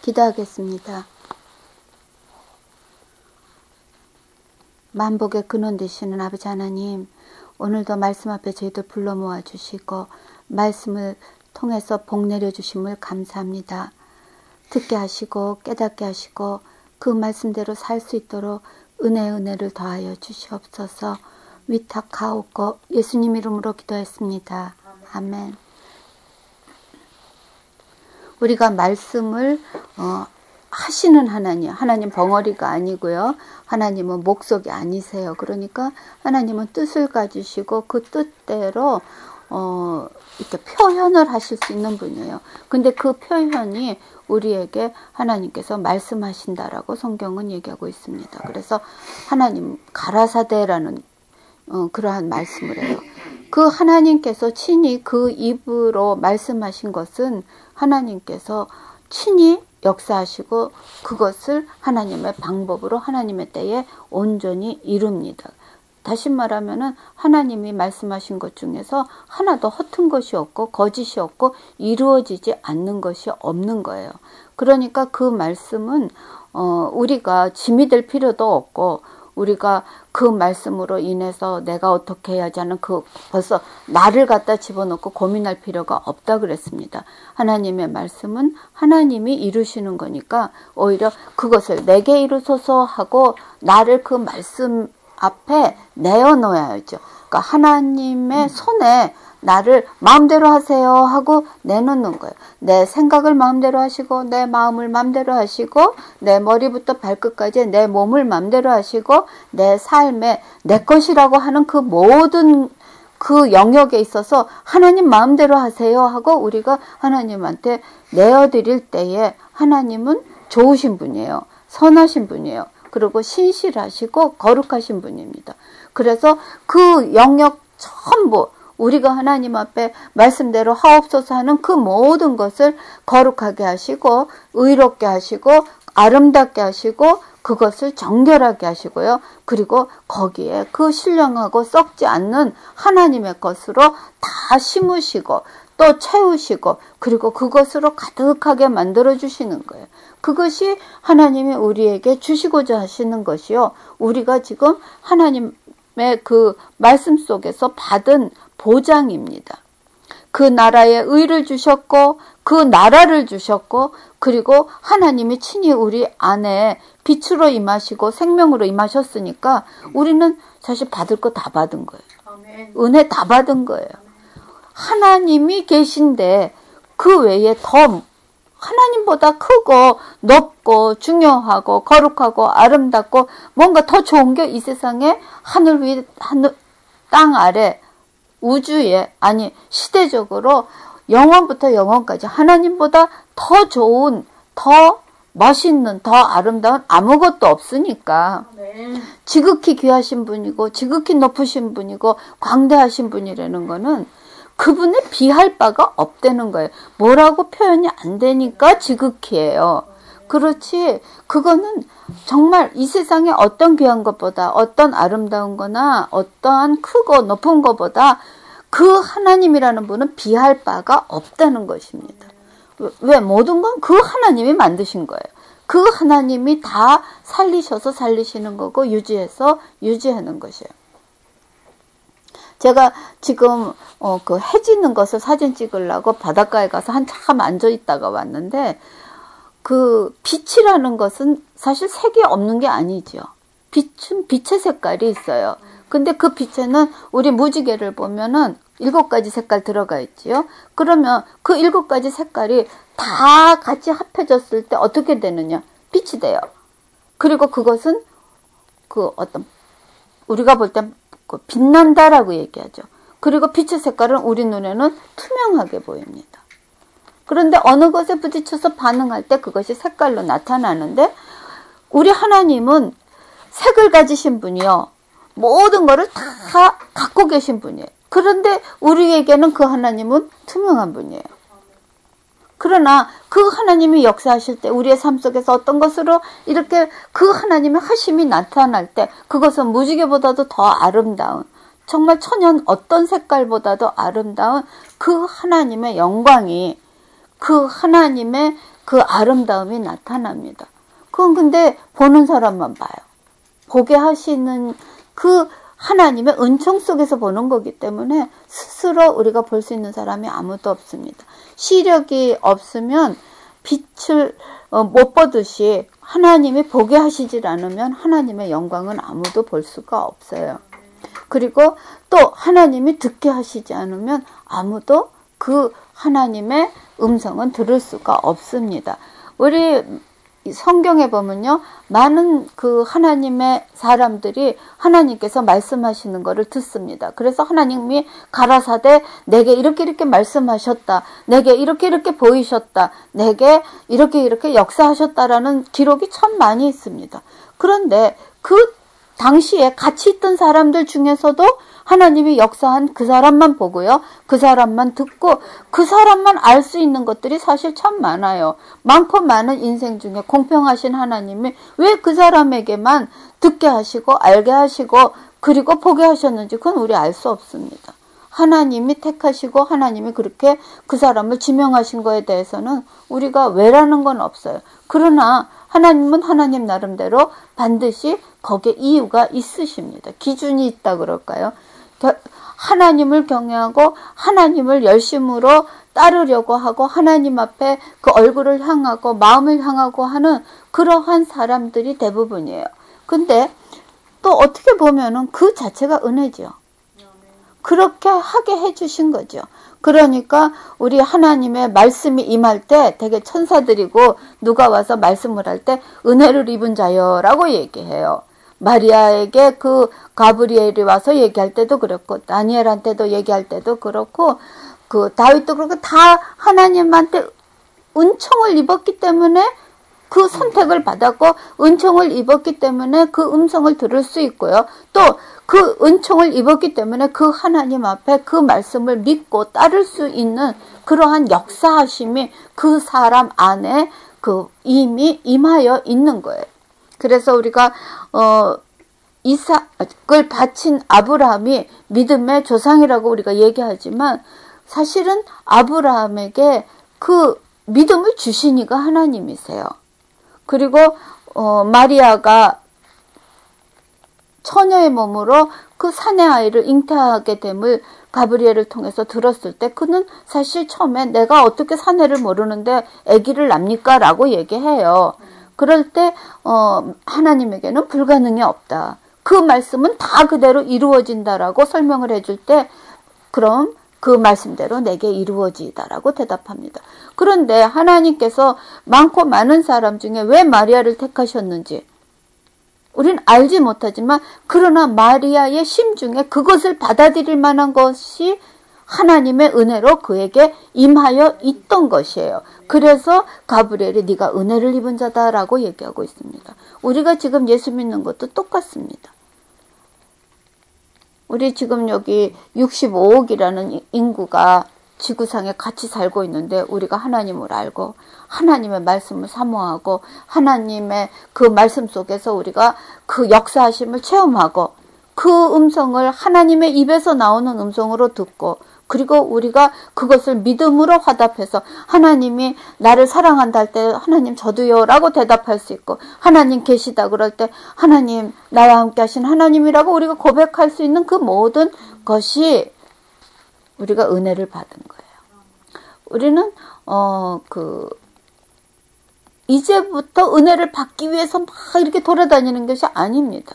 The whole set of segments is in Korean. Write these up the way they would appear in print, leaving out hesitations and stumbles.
기도하겠습니다. 만복의 근원 되시는 아버지 하나님, 오늘도 말씀 앞에 저희들 불러 모아주시고 말씀을 통해서 복 내려주심을 감사합니다. 듣게 하시고 깨닫게 하시고 그 말씀대로 살 수 있도록 은혜를 더하여 주시옵소서. 위탁하옵고 예수님 이름으로 기도했습니다. 아멘. 우리가 말씀을 하시는 하나님 벙어리가 아니고요. 하나님은 목석이 아니세요. 그러니까 하나님은 뜻을 가지시고 그 뜻대로 이렇게 표현을 하실 수 있는 분이에요. 근데 그 표현이 우리에게 하나님께서 말씀하신다라고 성경은 얘기하고 있습니다. 그래서 하나님 가라사대라는 그러한 말씀을 해요. 그 하나님께서 친히 그 입으로 말씀하신 것은 하나님께서 친히 역사하시고 그것을 하나님의 방법으로 하나님의 때에 온전히 이룹니다. 다시 말하면은 하나님이 말씀하신 것 중에서 하나도 허튼 것이 없고 거짓이 없고 이루어지지 않는 것이 없는 거예요. 그러니까 그 말씀은 우리가 짐이 될 필요도 없고 우리가 그 말씀으로 인해서 내가 어떻게 해야지 하는 벌써 나를 갖다 집어넣고 고민할 필요가 없다 그랬습니다. 하나님의 말씀은 하나님이 이루시는 거니까 오히려 그것을 내게 이루소서 하고 나를 그 말씀 앞에 내어놓아야죠. 그러니까 하나님의 손에 나를 마음대로 하세요 하고 내놓는 거예요. 내 생각을 마음대로 하시고 내 마음을 마음대로 하시고 내 머리부터 발끝까지 내 몸을 마음대로 하시고 내 삶에 내 것이라고 하는 그 모든 그 영역에 있어서 하나님 마음대로 하세요 하고 우리가 하나님한테 내어드릴 때에 하나님은 좋으신 분이에요. 선하신 분이에요. 그리고 신실하시고 거룩하신 분입니다. 그래서 그 영역 전부 우리가 하나님 앞에 말씀대로 하옵소서 하는 그 모든 것을 거룩하게 하시고 의롭게 하시고 아름답게 하시고 그것을 정결하게 하시고요. 그리고 거기에 그 신령하고 썩지 않는 하나님의 것으로 다 심으시고 또 채우시고 그리고 그것으로 가득하게 만들어 주시는 거예요. 그것이 하나님이 우리에게 주시고자 하시는 것이요. 우리가 지금 하나님의 그 말씀 속에서 받은 보장입니다. 그 나라에 의를 주셨고 그 나라를 주셨고 그리고 하나님이 친히 우리 안에 빛으로 임하시고 생명으로 임하셨으니까 우리는 사실 받을 거 다 받은 거예요. 아멘. 은혜 다 받은 거예요. 하나님이 계신데 그 외에 더 하나님보다 크고 높고 중요하고 거룩하고 아름답고 뭔가 더 좋은 게 이 세상에 하늘 위 땅 아래 우주에 아니 시대적으로 영원부터 영원까지 하나님보다 더 좋은 더 멋있는 더 아름다운 아무것도 없으니까 지극히 귀하신 분이고 지극히 높으신 분이고 광대하신 분이라는 거는 그분에 비할 바가 없다는 거예요. 뭐라고 표현이 안 되니까 지극히예요. 그렇지 그거는 정말 이 세상에 어떤 귀한 것보다 어떤 아름다운 거나 어떠한 크고 높은 것보다 그 하나님이라는 분은 비할 바가 없다는 것입니다. 왜? 모든 건 그 하나님이 만드신 거예요. 그 하나님이 다 살리셔서 살리시는 거고 유지해서 유지하는 것이에요. 제가 지금 그 해 지는 것을 사진 찍으려고 바닷가에 가서 한참 앉아 있다가 왔는데 그 빛이라는 것은 사실 색이 없는 게 아니죠. 빛은 빛의 색깔이 있어요. 근데 그 빛에는 우리 무지개를 보면은 7가지 색깔 들어가 있지요. 그러면 그 7가지 색깔이 다 같이 합해졌을 때 어떻게 되느냐? 빛이 돼요. 그리고 그것은 그 어떤 우리가 볼 때 빛난다라고 얘기하죠. 그리고 빛의 색깔은 우리 눈에는 투명하게 보입니다. 그런데 어느 것에 부딪혀서 반응할 때 그것이 색깔로 나타나는데 우리 하나님은 색을 가지신 분이요. 모든 것을 다 갖고 계신 분이에요. 그런데 우리에게는 그 하나님은 투명한 분이에요. 그러나 그 하나님이 역사하실 때 우리의 삶 속에서 어떤 것으로 이렇게 그 하나님의 하심이 나타날 때 그것은 무지개보다도 더 아름다운 정말 천연 어떤 색깔보다도 아름다운 그 하나님의 영광이 그 하나님의 그 아름다움이 나타납니다. 그건 근데 보는 사람만 봐요. 보게 하시는 그 하나님의 은총 속에서 보는 거기 때문에 스스로 우리가 볼 수 있는 사람이 아무도 없습니다. 시력이 없으면 빛을 못 보듯이 하나님이 보게 하시질 않으면 하나님의 영광은 아무도 볼 수가 없어요. 그리고 또 하나님이 듣게 하시지 않으면 아무도 그 하나님의 음성은 들을 수가 없습니다. 우리 성경에 보면요, 많은 그 하나님의 사람들이 하나님께서 말씀하시는 것을 듣습니다. 그래서 하나님이 가라사대 내게 이렇게 말씀하셨다, 내게 이렇게 보이셨다, 내게 이렇게 역사하셨다라는 기록이 참 많이 있습니다. 그런데 그 당시에 같이 있던 사람들 중에서도 하나님이 역사한 그 사람만 보고요, 그 사람만 듣고 그 사람만 알 수 있는 것들이 사실 참 많아요. 많고 많은 인생 중에 공평하신 하나님이 왜 그 사람에게만 듣게 하시고 알게 하시고 그리고 보게 하셨는지 그건 우리 알 수 없습니다. 하나님이 택하시고 하나님이 그렇게 그 사람을 지명하신 거에 대해서는 우리가 왜라는 건 없어요. 그러나 하나님은 하나님 나름대로 반드시 거기에 이유가 있으십니다. 기준이 있다 그럴까요? 하나님을 경외하고 하나님을 열심으로 따르려고 하고 하나님 앞에 그 얼굴을 향하고 마음을 향하고 하는 그러한 사람들이 대부분이에요. 근데 또 어떻게 보면은 그 자체가 은혜죠. 그렇게 하게 해주신 거죠. 그러니까 우리 하나님의 말씀이 임할 때 되게 천사들이고 누가 와서 말씀을 할 때 은혜를 입은 자여라고 얘기해요. 마리아에게 그 가브리엘이 와서 얘기할 때도 그렇고 다니엘한테도 얘기할 때도 그렇고 그 다윗도 그렇고 다 하나님한테 은총을 입었기 때문에 그 선택을 받았고 은총을 입었기 때문에 그 음성을 들을 수 있고요. 또 그 은총을 입었기 때문에 그 하나님 앞에 그 말씀을 믿고 따를 수 있는 그러한 역사하심이 그 사람 안에 그 이미 임하여 있는 거예요. 그래서 우리가 이삭을 바친 아브라함이 믿음의 조상이라고 우리가 얘기하지만 사실은 아브라함에게 그 믿음을 주신 이가 하나님이세요. 그리고 마리아가 처녀의 몸으로 그 사내 아이를 잉태하게 됨을 가브리엘을 통해서 들었을 때 그는 사실 처음에 내가 어떻게 사내를 모르는데 아기를 낳습니까? 라고 얘기해요. 그럴 때 하나님에게는 불가능이 없다. 그 말씀은 다 그대로 이루어진다라고 설명을 해줄 때 그럼 그 말씀대로 내게 이루어지다라고 대답합니다. 그런데 하나님께서 많고 많은 사람 중에 왜 마리아를 택하셨는지 우린 알지 못하지만 그러나 마리아의 심중에 그것을 받아들일 만한 것이 하나님의 은혜로 그에게 임하여 있던 것이에요. 그래서 가브리엘이 네가 은혜를 입은 자다라고 얘기하고 있습니다. 우리가 지금 예수 믿는 것도 똑같습니다. 우리 지금 여기 65억이라는 인구가 지구상에 같이 살고 있는데 우리가 하나님을 알고 하나님의 말씀을 사모하고 하나님의 그 말씀 속에서 우리가 그 역사하심을 체험하고 그 음성을 하나님의 입에서 나오는 음성으로 듣고 그리고 우리가 그것을 믿음으로 화답해서 하나님이 나를 사랑한다 할 때 하나님 저도요 라고 대답할 수 있고 하나님 계시다 그럴 때 하나님 나와 함께 하신 하나님이라고 우리가 고백할 수 있는 그 모든 것이 우리가 은혜를 받은 거예요. 우리는 이제부터 은혜를 받기 위해서 막 이렇게 돌아다니는 것이 아닙니다.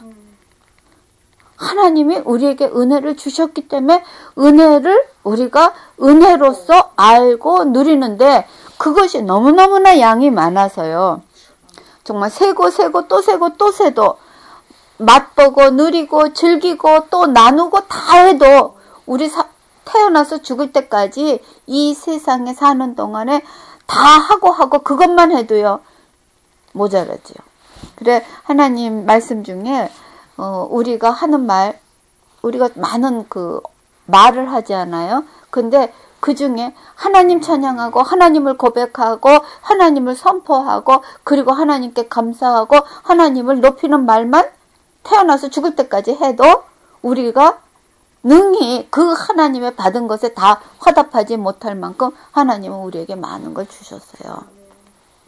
하나님이 우리에게 은혜를 주셨기 때문에 은혜를 우리가 은혜로서 알고 누리는데 그것이 너무너무나 양이 많아서요. 정말 세고 또 세고 또 세도 맛보고 누리고 즐기고 또 나누고 다 해도 우리 태어나서 죽을 때까지 이 세상에 사는 동안에 다 하고 그것만 해도요 모자라지요. 그래 하나님 말씀 중에 우리가 하는 말 우리가 많은 그 말을 하지 않아요. 근데 그 중에 하나님 찬양하고 하나님을 고백하고 하나님을 선포하고 그리고 하나님께 감사하고 하나님을 높이는 말만 태어나서 죽을 때까지 해도 우리가 능히 그 하나님의 받은 것에 다 화답하지 못할 만큼 하나님은 우리에게 많은 걸 주셨어요.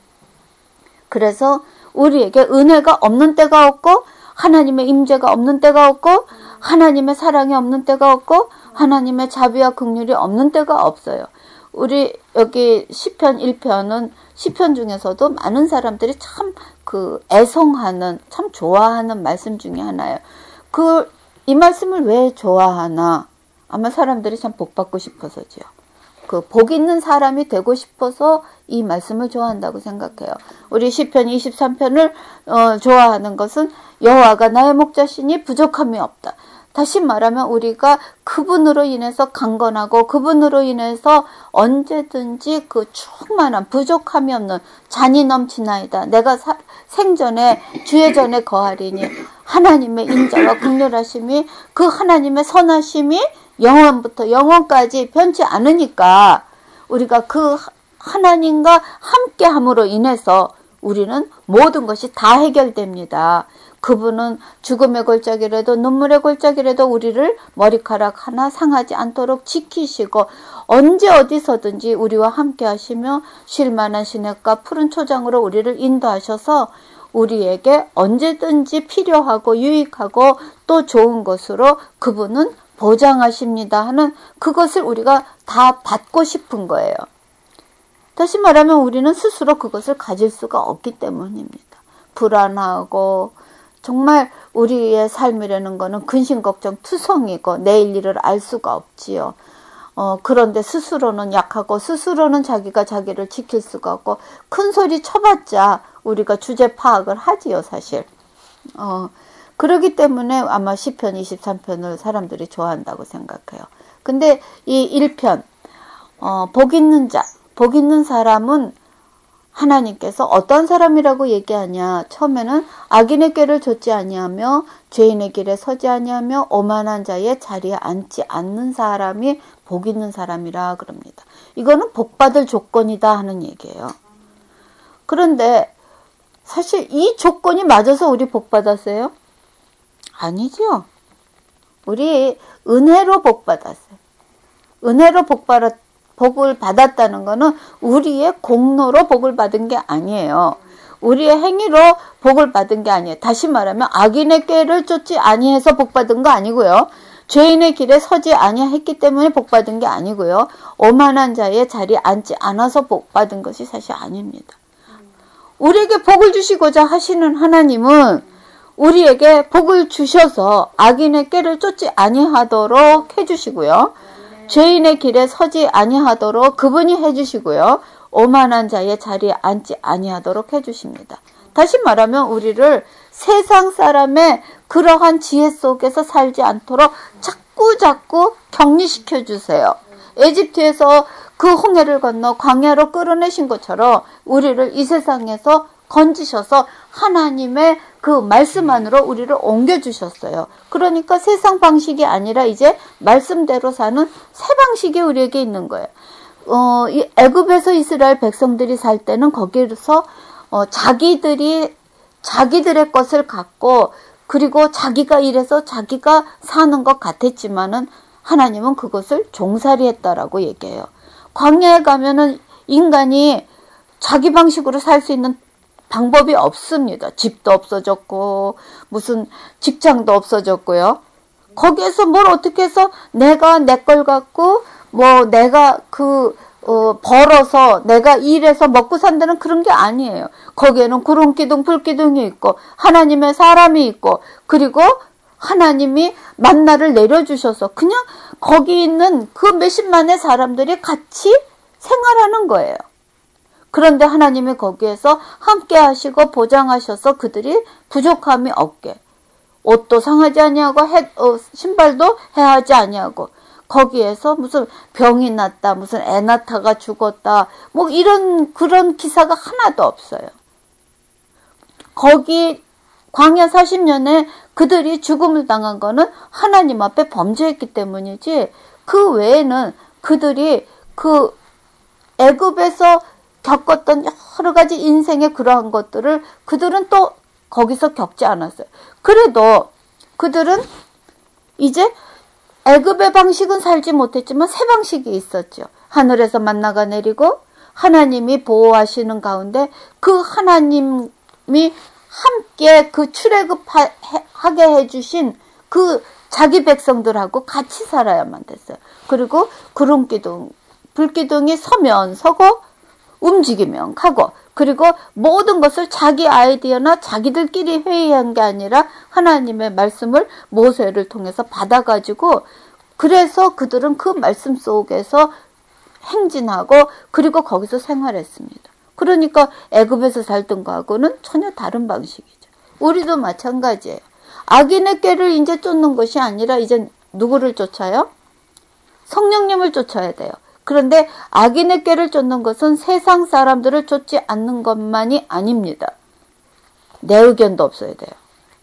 그래서 우리에게 은혜가 없는 때가 없고 하나님의 임재가 없는 때가 없고 하나님의 사랑이 없는 때가 없고 하나님의 자비와 긍휼이 없는 때가 없어요. 우리 여기 시편 1편은 시편 중에서도 많은 사람들이 참 애송하는, 참 좋아하는 말씀 중에 하나예요. 이 말씀을 왜 좋아하나? 아마 사람들이 참 복받고 싶어서지요. 복 있는 사람이 되고 싶어서 이 말씀을 좋아한다고 생각해요. 우리 시편 23편을 좋아하는 것은 여호와가 나의 목자시니 부족함이 없다. 다시 말하면 우리가 그분으로 인해서 강건하고 그분으로 인해서 언제든지 충만한 부족함이 없는 잔이 넘치나이다. 내가 생전에 주의 전에 거하리니 하나님의 인자와 긍휼하심이 그 하나님의 선하심이 영원부터 영원까지 변치 않으니까 우리가 그 하나님과 함께함으로 인해서 우리는 모든 것이 다 해결됩니다. 그분은 죽음의 골짜기라도 눈물의 골짜기라도 우리를 머리카락 하나 상하지 않도록 지키시고 언제 어디서든지 우리와 함께 하시며 쉴만한 시냇가 푸른 초장으로 우리를 인도하셔서 우리에게 언제든지 필요하고 유익하고 또 좋은 것으로 그분은 보장하십니다 하는 그것을 우리가 다 받고 싶은 거예요. 다시 말하면 우리는 스스로 그것을 가질 수가 없기 때문입니다. 불안하고 정말 우리의 삶이라는 거는 근심걱정 투성이고 내일 일을 알 수가 없지요. 그런데 스스로는 약하고 스스로는 자기가 자기를 지킬 수가 없고 큰 소리 쳐봤자 우리가 주제 파악을 하지요, 사실. 그러기 때문에 아마 시편 23편을 사람들이 좋아한다고 생각해요. 근데 이 1편 복 있는 자, 복 있는 사람은 하나님께서 어떤 사람이라고 얘기하냐. 처음에는 악인의 꾀를 좇지 아니하며 죄인의 길에 서지 아니하며 오만한 자의 자리에 앉지 않는 사람이 복 있는 사람이라 그럽니다. 이거는 복받을 조건이다 하는 얘기예요. 그런데 사실 이 조건이 맞아서 우리 복받았어요? 아니죠. 우리 은혜로 복받았어요. 은혜로 복을 받았다는 것은 우리의 공로로 복을 받은 게 아니에요. 우리의 행위로 복을 받은 게 아니에요. 다시 말하면 악인의 꾀를 쫓지 아니해서 복받은 거 아니고요. 죄인의 길에 서지 아니했기 때문에 복받은 게 아니고요. 오만한 자의 자리에 앉지 않아서 복받은 것이 사실 아닙니다. 우리에게 복을 주시고자 하시는 하나님은 우리에게 복을 주셔서 악인의 꾀를 쫓지 아니하도록 해주시고요. 죄인의 길에 서지 아니하도록 그분이 해주시고요. 오만한 자의 자리에 앉지 아니하도록 해주십니다. 다시 말하면 우리를 세상 사람의 그러한 지혜 속에서 살지 않도록 자꾸 격리시켜 주세요. 에집트에서 그 홍해를 건너 광야로 끌어내신 것처럼 우리를 이 세상에서 건지셔서 하나님의 그 말씀 안으로 우리를 옮겨주셨어요. 그러니까 세상 방식이 아니라 이제 말씀대로 사는 새 방식이 우리에게 있는 거예요. 이 애굽에서 이스라엘 백성들이 살 때는 거기서 자기들의 것을 갖고 그리고 자기가 일해서 자기가 사는 것 같았지만은 하나님은 그것을 종살이 했다라고 얘기해요. 광야에 가면은 인간이 자기 방식으로 살 수 있는 방법이 없습니다. 집도 없어졌고 무슨 직장도 없어졌고요. 거기에서 뭘 어떻게 해서 내가 내 걸 갖고 뭐 내가 벌어서 내가 일해서 먹고 산다는 그런 게 아니에요. 거기에는 구름기둥 불기둥이 있고 하나님의 사람이 있고 그리고 하나님이 만나를 내려주셔서 그냥 거기 있는 그 몇십만의 사람들이 같이 생활하는 거예요. 그런데 하나님이 거기에서 함께 하시고 보장하셔서 그들이 부족함이 없게 옷도 상하지 아니하고 신발도 해하지 아니하고 거기에서 무슨 병이 났다 무슨 애 낳다가 죽었다 뭐 이런 그런 기사가 하나도 없어요. 거기 광야 40년에 그들이 죽음을 당한 거는 하나님 앞에 범죄했기 때문이지 그 외에는 그들이 그 애굽에서 겪었던 여러 가지 인생의 그러한 것들을 그들은 또 거기서 겪지 않았어요. 그래도 그들은 이제 애굽의 방식은 살지 못했지만 새 방식이 있었죠. 하늘에서 만나가 내리고 하나님이 보호하시는 가운데 그 하나님이 함께 그 출애굽하게 해주신 그 자기 백성들하고 같이 살아야만 됐어요. 그리고 구름기둥, 불기둥이 서면 서고 움직이면 가고, 그리고 모든 것을 자기 아이디어나 자기들끼리 회의한 게 아니라 하나님의 말씀을 모세를 통해서 받아가지고, 그래서 그들은 그 말씀 속에서 행진하고 그리고 거기서 생활했습니다. 그러니까 애굽에서 살던 거하고는 전혀 다른 방식이죠. 우리도 마찬가지예요. 악인의 꾀를 이제 쫓는 것이 아니라 이제 누구를 쫓아요? 성령님을 쫓아야 돼요. 그런데 악인의 꾀를 쫓는 것은 세상 사람들을 쫓지 않는 것만이 아닙니다. 내 의견도 없어야 돼요.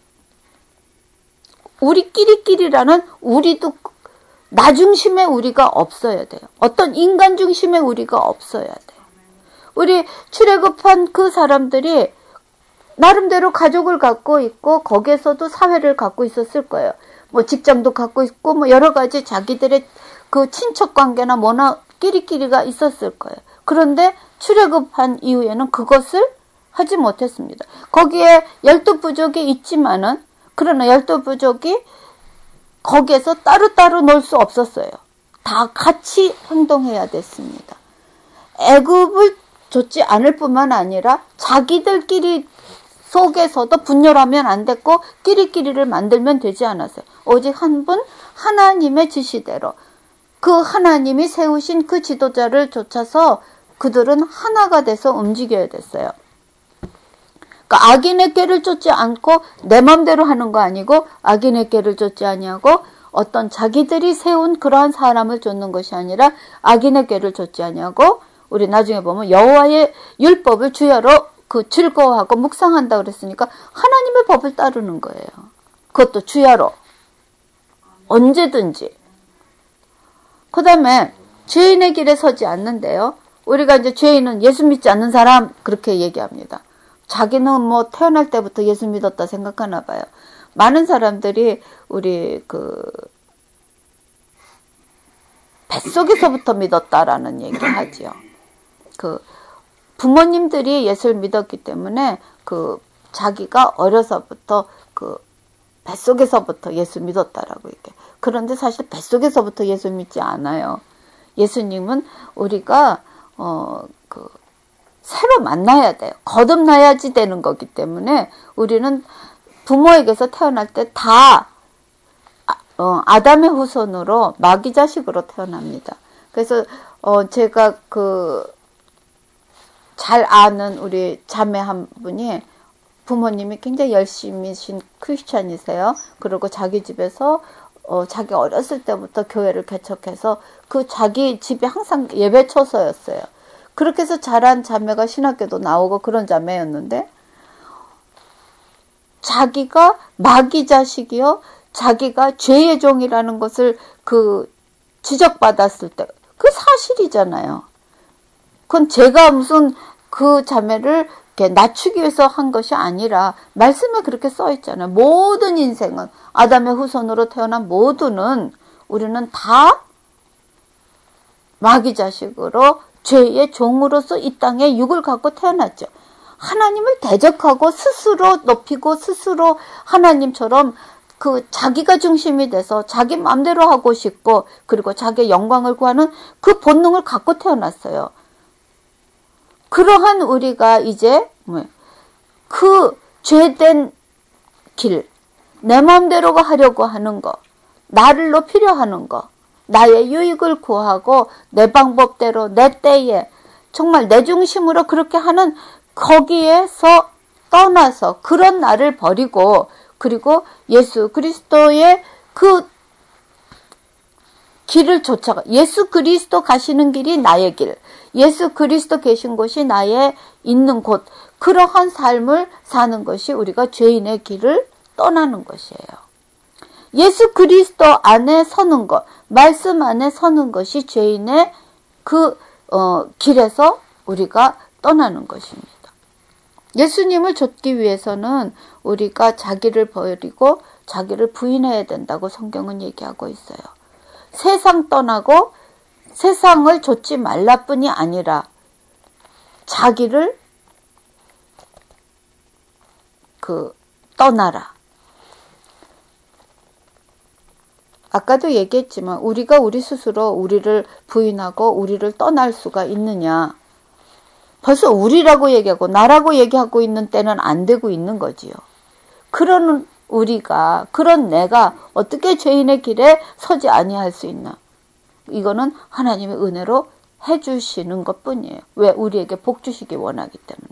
우리끼리끼리라는, 우리도 나 중심의 우리가 없어야 돼요. 어떤 인간 중심의 우리가 없어야 돼요. 우리 출애굽한 그 사람들이 나름대로 가족을 갖고 있고 거기에서도 사회를 갖고 있었을 거예요. 뭐 직장도 갖고 있고 뭐 여러 가지 자기들의 그 친척 관계나 뭐나 끼리끼리가 있었을 거예요. 그런데 출애굽한 이후에는 그것을 하지 못했습니다. 거기에 12부족이 있지만은, 그러나 12부족이 거기에서 따로따로 놀 수 없었어요. 다 같이 행동해야 됐습니다. 애굽을 줬지 않을 뿐만 아니라 자기들끼리 속에서도 분열하면 안 됐고 끼리끼리를 만들면 되지 않았어요. 오직 한 분 하나님의 지시대로 그 하나님이 세우신 그 지도자를 쫓아서 그들은 하나가 돼서 움직여야 됐어요. 그러니까 악인의 꾀를 쫓지 않고 내 맘대로 하는 거 아니고, 악인의 꾀를 쫓지 아니하고 어떤 자기들이 세운 그러한 사람을 쫓는 것이 아니라 악인의 꾀를 쫓지 아니하고, 우리 나중에 보면 여호와의 율법을 주야로 그 즐거워하고 묵상한다 그랬으니까 하나님의 법을 따르는 거예요. 그것도 주야로 언제든지. 그 다음에 죄인의 길에 서지 않는데요. 우리가 이제 죄인은 예수 믿지 않는 사람 그렇게 얘기합니다. 자기는 뭐 태어날 때부터 예수 믿었다 생각하나 봐요. 많은 사람들이 우리 그 뱃속에서부터 믿었다라는 얘기 하지요. 그 부모님들이 예수를 믿었기 때문에 그 자기가 어려서부터 그 뱃속에서부터 예수 믿었다라고 이렇게. 그런데 사실 뱃속에서부터 예수 믿지 않아요. 예수님은 우리가 그 새로 만나야 돼요. 거듭나야지 되는 거기 때문에 우리는 부모에게서 태어날 때 다 아담의 후손으로 마귀 자식으로 태어납니다. 그래서 제가 그 잘 아는 우리 자매 한 분이 부모님이 굉장히 열심히신 크리스찬이세요. 그리고 자기 집에서 자기 어렸을 때부터 교회를 개척해서 그 자기 집에 항상 예배처소였어요. 그렇게 해서 자란 자매가 신학교도 나오고 그런 자매였는데, 자기가 마귀 자식이요, 자기가 죄의 종이라는 것을 그 지적받았을 때, 그 사실이잖아요. 그건 제가 무슨 그 자매를 이렇게 낮추기 위해서 한 것이 아니라 말씀에 그렇게 써 있잖아요. 모든 인생은, 아담의 후손으로 태어난 모두는 우리는 다 마귀 자식으로 죄의 종으로서 이 땅에 육을 갖고 태어났죠. 하나님을 대적하고 스스로 높이고 스스로 하나님처럼 그 자기가 중심이 돼서 자기 마음대로 하고 싶고, 그리고 자기의 영광을 구하는 그 본능을 갖고 태어났어요. 그러한 우리가 이제 그 죄된 길, 내 마음대로 하려고 하는 거, 나를 높이려 하는 거, 나의 유익을 구하고 내 방법대로 내 때에 정말 내 중심으로 그렇게 하는, 거기에서 떠나서 그런 나를 버리고, 그리고 예수 그리스도의 그 길을 쫓아가, 예수 그리스도 가시는 길이 나의 길, 예수 그리스도 계신 곳이 나의 있는 곳, 그러한 삶을 사는 것이 우리가 죄인의 길을 떠나는 것이에요. 예수 그리스도 안에 서는 것, 말씀 안에 서는 것이 죄인의 그 길에서 우리가 떠나는 것입니다. 예수님을 좇기 위해서는 우리가 자기를 버리고 자기를 부인해야 된다고 성경은 얘기하고 있어요. 세상 떠나고 세상을 좇지 말라뿐이 아니라 자기를 떠나라. 아까도 얘기했지만 우리가 우리 스스로 우리를 부인하고 우리를 떠날 수가 있느냐. 벌써 우리라고 얘기하고 나라고 얘기하고 있는 때는 안 되고 있는 거지요. 그런 우리가, 그런 내가 어떻게 죄인의 길에 서지 아니할 수 있나. 이거는 하나님의 은혜로 해주시는 것 뿐이에요. 왜? 우리에게 복 주시기 원하기 때문에.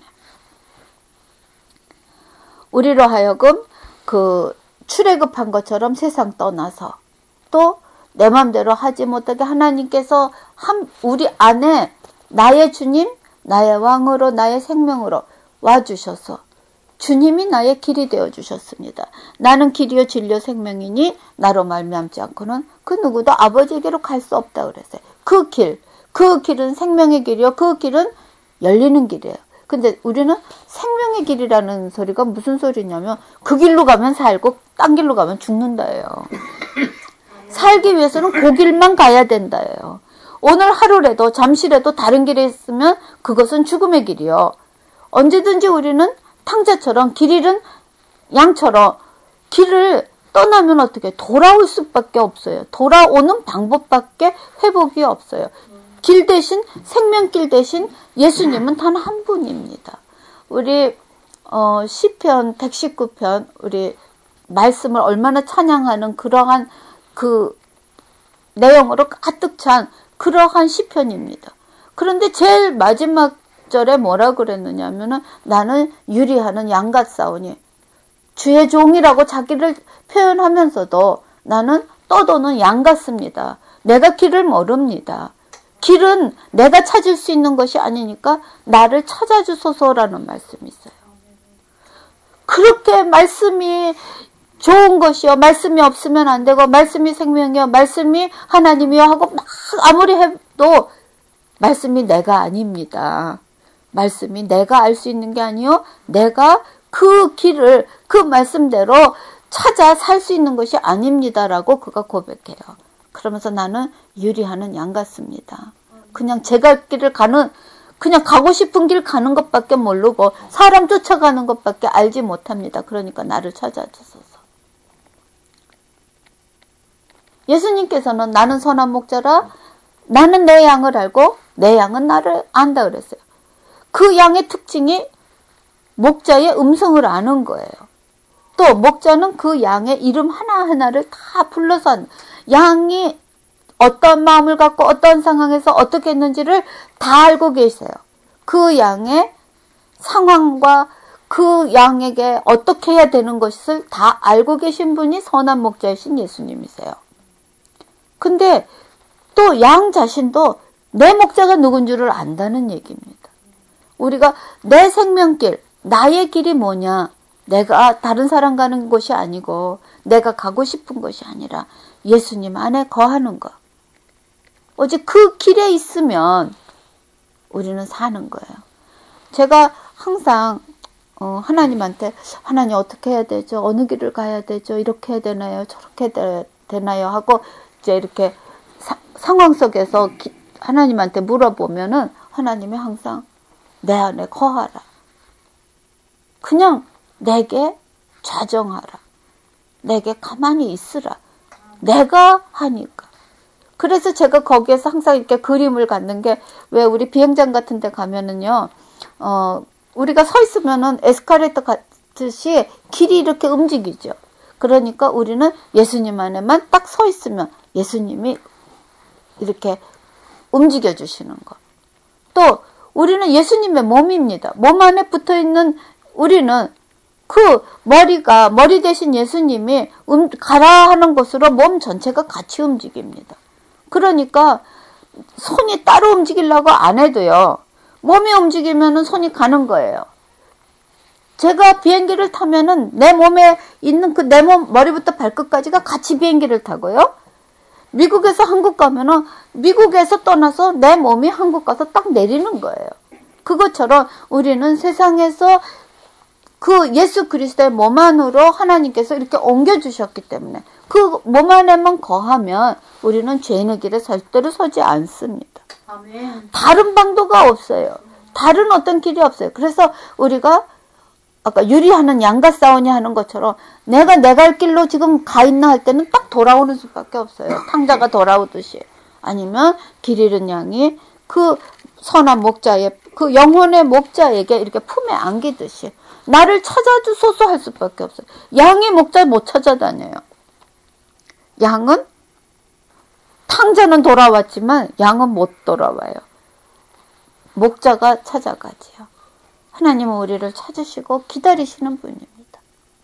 우리로 하여금 출애굽한 것처럼 세상 떠나서 또 내 맘대로 하지 못하게 하나님께서 우리 안에 나의 주님, 나의 왕으로, 나의 생명으로 와주셔서 주님이 나의 길이 되어주셨습니다. 나는 길이요 진리요 생명이니 나로 말미암지 않고는 그 누구도 아버지에게로 갈 수 없다 그랬어요. 그 길은 생명의 길이요. 그 길은 열리는 길이에요. 근데 우리는 생명의 길이라는 소리가 무슨 소리냐면 그 길로 가면 살고 딴 길로 가면 죽는다예요. 살기 위해서는 그 길만 가야 된다예요. 오늘 하루라도 잠시라도 다른 길에 있으면 그것은 죽음의 길이요. 언제든지 우리는 탕자처럼 길 잃은 양처럼 길을 떠나면 어떻게 돌아올 수밖에 없어요. 돌아오는 방법밖에 회복이 없어요. 길 대신 생명길 대신 예수님은 단 한 분입니다. 우리 시편 119편 우리 말씀을 얼마나 찬양하는 그러한 그 내용으로 가득 찬 그러한 시편입니다. 그런데 제일 마지막 절에 뭐라 그랬느냐 하면은 나는 유리하는 양 같사오니 주의 종이라고 자기를 표현하면서도 나는 떠도는 양 같습니다. 내가 길을 모릅니다. 길은 내가 찾을 수 있는 것이 아니니까 나를 찾아주소서라는 말씀이 있어요. 그렇게 말씀이 좋은 것이요. 말씀이 없으면 안 되고 말씀이 생명이요. 말씀이 하나님이요 하고 막 아무리 해도 말씀이 내가 아닙니다. 말씀이 내가 알 수 있는 게 아니요. 내가 그 길을 그 말씀대로 찾아 살 수 있는 것이 아닙니다라고 그가 고백해요. 그러면서 나는 유리하는 양 같습니다. 그냥 제가 길을 가는 그냥 가고 싶은 길 가는 것밖에 모르고 사람 쫓아가는 것밖에 알지 못합니다. 그러니까 나를 찾아주소서. 예수님께서는 나는 선한 목자라 나는 내 양을 알고 내 양은 나를 안다 그랬어요. 그 양의 특징이 목자의 음성을 아는 거예요. 또 목자는 그 양의 이름 하나하나를 다 불러서 양이 어떤 마음을 갖고 어떤 상황에서 어떻게 했는지를 다 알고 계세요. 그 양의 상황과 그 양에게 어떻게 해야 되는 것을 다 알고 계신 분이 선한 목자이신 예수님이세요. 근데 또 양 자신도 내 목자가 누군 줄을 안다는 얘기입니다. 우리가 내 생명길, 나의 길이 뭐냐? 내가 다른 사람 가는 곳이 아니고 내가 가고 싶은 것이 아니라 예수님 안에 거하는 것. 오직 그 길에 있으면 우리는 사는 거예요. 제가 항상 하나님한테 하나님 어떻게 해야 되죠? 어느 길을 가야 되죠? 이렇게 해야 되나요? 저렇게 해야 되나요? 하고 이제 이렇게 상황 속에서 하나님한테 물어보면은 하나님이 항상 내 안에 거하라. 그냥 내게 좌정하라. 내게 가만히 있으라. 내가 하니까. 그래서 제가 거기에서 항상 이렇게 그림을 갖는 게 왜 우리 비행장 같은 데 가면은요, 우리가 서 있으면은 에스컬레이터 같듯이 길이 이렇게 움직이죠. 그러니까 우리는 예수님 안에만 딱 서 있으면 예수님이 이렇게 움직여 주시는 거. 또 우리는 예수님의 몸입니다. 몸 안에 붙어 있는 우리는 그 머리 대신 예수님이 가라 하는 곳으로 몸 전체가 같이 움직입니다. 그러니까 손이 따로 움직이려고 안 해도요. 몸이 움직이면은 손이 가는 거예요. 제가 비행기를 타면은 내 몸에 있는 그 내 몸 머리부터 발끝까지가 같이 비행기를 타고요. 미국에서 한국 가면은 미국에서 떠나서 내 몸이 한국 가서 딱 내리는 거예요. 그것처럼 우리는 세상에서 그 예수 그리스도의 몸 안으로 하나님께서 이렇게 옮겨주셨기 때문에 그 몸 안에만 거하면 우리는 죄인의 길에 절대로 서지 않습니다. 아멘. 다른 방도가 없어요. 다른 어떤 길이 없어요. 그래서 우리가 아까 유리하는 양과 싸우냐 하는 것처럼 내가 내 갈 길로 지금 가 있나 할 때는 딱 돌아오는 수밖에 없어요. 탕자가 돌아오듯이. 아니면 길 잃은 양이 그 선한 목자의 그 영혼의 목자에게 이렇게 품에 안기듯이 나를 찾아주소서 할 수밖에 없어요. 양이 목자 못 찾아다녀요. 양은 탕자는 돌아왔지만 양은 못 돌아와요. 목자가 찾아가지요. 하나님은 우리를 찾으시고 기다리시는 분입니다.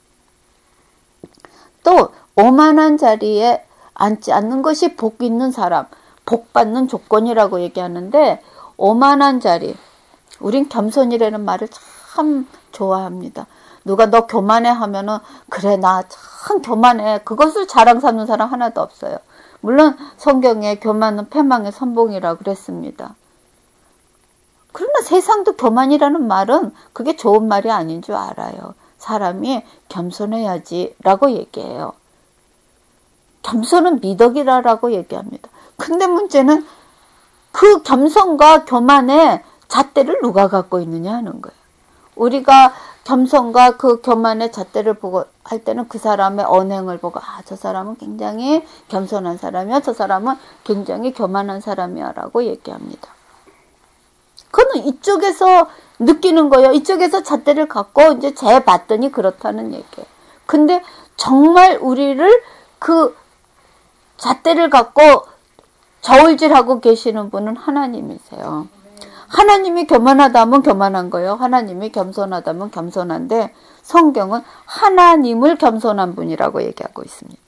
또 오만한 자리에 앉지 않는 것이 복 있는 사람, 복 받는 조건이라고 얘기하는데 오만한 자리, 우린 겸손이라는 말을 참 좋아합니다. 누가 너 교만해 하면은 그래 나 참 교만해. 그것을 자랑 삼는 사람 하나도 없어요. 물론 성경에 교만은 패망의 선봉이라고 그랬습니다. 그러나 세상도 교만이라는 말은 그게 좋은 말이 아닌 줄 알아요. 사람이 겸손해야지 라고 얘기해요. 겸손은 미덕이라고 얘기합니다. 근데 문제는 그 겸손과 교만의 잣대를 누가 갖고 있느냐 하는 거예요. 우리가 겸손과 그 교만의 잣대를 보고 할 때는 그 사람의 언행을 보고 저 사람은 굉장히 겸손한 사람이야. 저 사람은 굉장히 교만한 사람이야 라고 얘기합니다. 그거는 이쪽에서 느끼는 거예요. 이쪽에서 잣대를 갖고 이제 재봤더니 그렇다는 얘기예요. 근데 정말 우리를 그 잣대를 갖고 저울질하고 계시는 분은 하나님이세요. 하나님이 교만하다면 교만한 거예요. 하나님이 겸손하다면 겸손한데 성경은 하나님을 겸손한 분이라고 얘기하고 있습니다.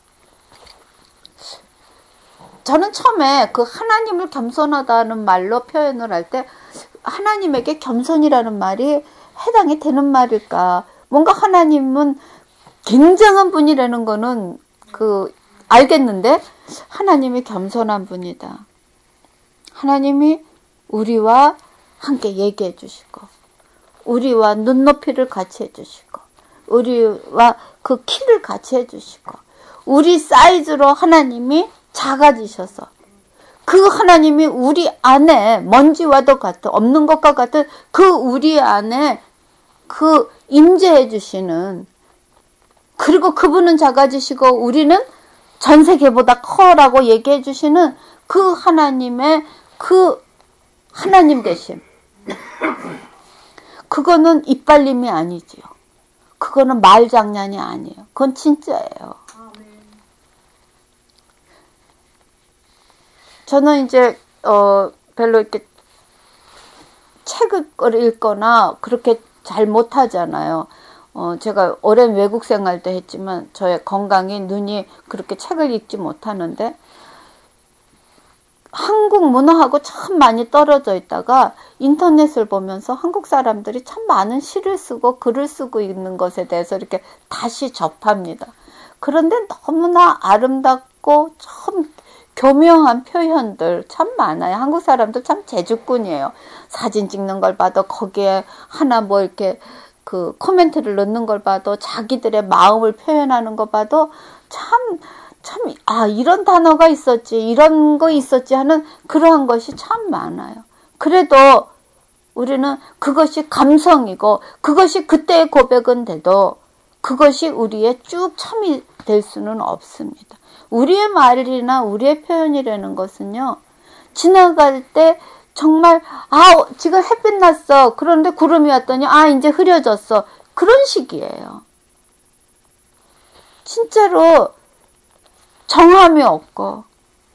저는 처음에 그 하나님을 겸손하다는 말로 표현을 할 때 하나님에게 겸손이라는 말이 해당이 되는 말일까? 뭔가 하나님은 굉장한 분이라는 거는 알겠는데 하나님이 겸손한 분이다. 하나님이 우리와 함께 얘기해 주시고 우리와 눈높이를 같이 해주시고 우리와 그 키를 같이 해주시고 우리 사이즈로 하나님이 작아지셔서 그 하나님이 우리 안에 먼지와도 같은 없는 것과 같은 그 우리 안에 그 임재해 주시는 그리고 그분은 작아지시고 우리는 전 세계보다 커라고 얘기해 주시는 그 하나님의 그 하나님 되심. 그거는 이빨림이 아니지요. 그거는 말장난이 아니에요. 그건 진짜예요. 저는 이제 별로 이렇게 책을 읽거나 그렇게 잘 못하잖아요. 제가 오랜 외국 생활도 했지만 저의 건강이 눈이 그렇게 책을 읽지 못하는데 한국 문화하고 참 많이 떨어져 있다가 인터넷을 보면서 한국 사람들이 참 많은 시를 쓰고 글을 쓰고 있는 것에 대해서 이렇게 다시 접합니다. 그런데 너무나 아름답고 참 교묘한 표현들 참 많아요. 한국 사람들 참 재주꾼이에요. 사진 찍는 걸 봐도 거기에 하나 뭐 이렇게 그 코멘트를 넣는 걸 봐도 자기들의 마음을 표현하는 거 봐도 참 이런 단어가 있었지, 이런 거 있었지 하는 그러한 것이 참 많아요. 그래도 우리는 그것이 감성이고 그것이 그때의 고백은 돼도 그것이 우리의 쭉 첨이 될 수는 없습니다. 우리의 말이나 우리의 표현이라는 것은요, 지나갈 때 정말 지금 햇빛 났어. 그런데 구름이 왔더니 이제 흐려졌어. 그런 식이에요. 진짜로 정함이 없고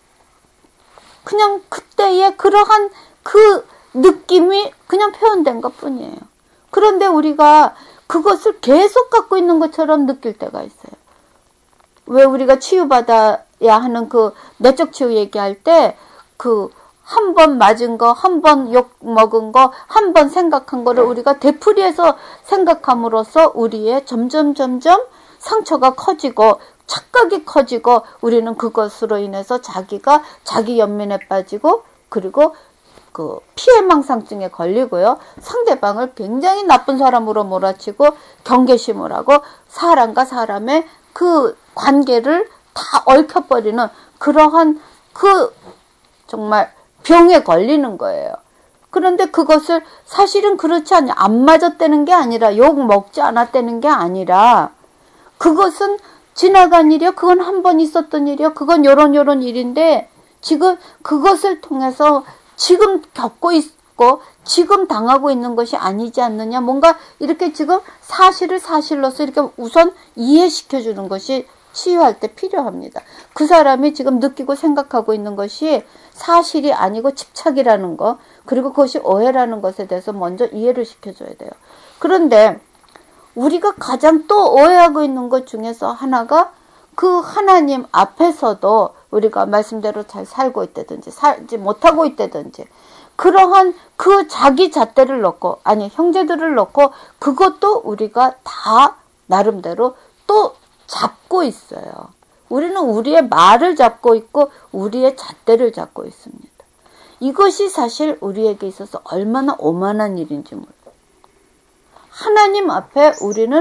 그냥 그때의 그러한 그 느낌이 그냥 표현된 것 뿐이에요. 그런데 우리가 그것을 계속 갖고 있는 것처럼 느낄 때가 있어요. 왜 우리가 치유받아야 하는 그 내적 치유 얘기할 때 그 한 번 맞은 거, 한 번 욕 먹은 거, 한 번 생각한 거를 우리가 되풀이해서 생각함으로써 우리의 점점 상처가 커지고 착각이 커지고 우리는 그것으로 인해서 자기가 자기 연민에 빠지고 그리고 그 피해망상증에 걸리고요. 상대방을 굉장히 나쁜 사람으로 몰아치고 경계심을 하고 사람과 사람의 그 관계를 다 얽혀버리는 그러한 그 정말 병에 걸리는 거예요. 그런데 그것을 사실은 그렇지 않냐. 안 맞았다는 게 아니라, 욕 먹지 않았다는 게 아니라, 그것은 지나간 일이요. 그건 한 번 있었던 일이요. 그건 요런 일인데, 지금 그것을 통해서 지금 겪고 있고, 지금 당하고 있는 것이 아니지 않느냐. 뭔가 이렇게 지금 사실을 사실로서 이렇게 우선 이해시켜 주는 것이 치유할 때 필요합니다. 그 사람이 지금 느끼고 생각하고 있는 것이 사실이 아니고 집착이라는 거, 그리고 그것이 오해라는 것에 대해서 먼저 이해를 시켜줘야 돼요. 그런데 우리가 가장 또 오해하고 있는 것 중에서 하나가 그 하나님 앞에서도 우리가 말씀대로 잘 살고 있다든지 살지 못하고 있다든지 그러한 그 자기 잣대를 놓고, 아니 형제들을 놓고 그것도 우리가 다 나름대로 또 잡고 있어요. 우리는 우리의 말을 잡고 있고 우리의 잣대를 잡고 있습니다. 이것이 사실 우리에게 있어서 얼마나 오만한 일인지 몰라요. 하나님 앞에 우리는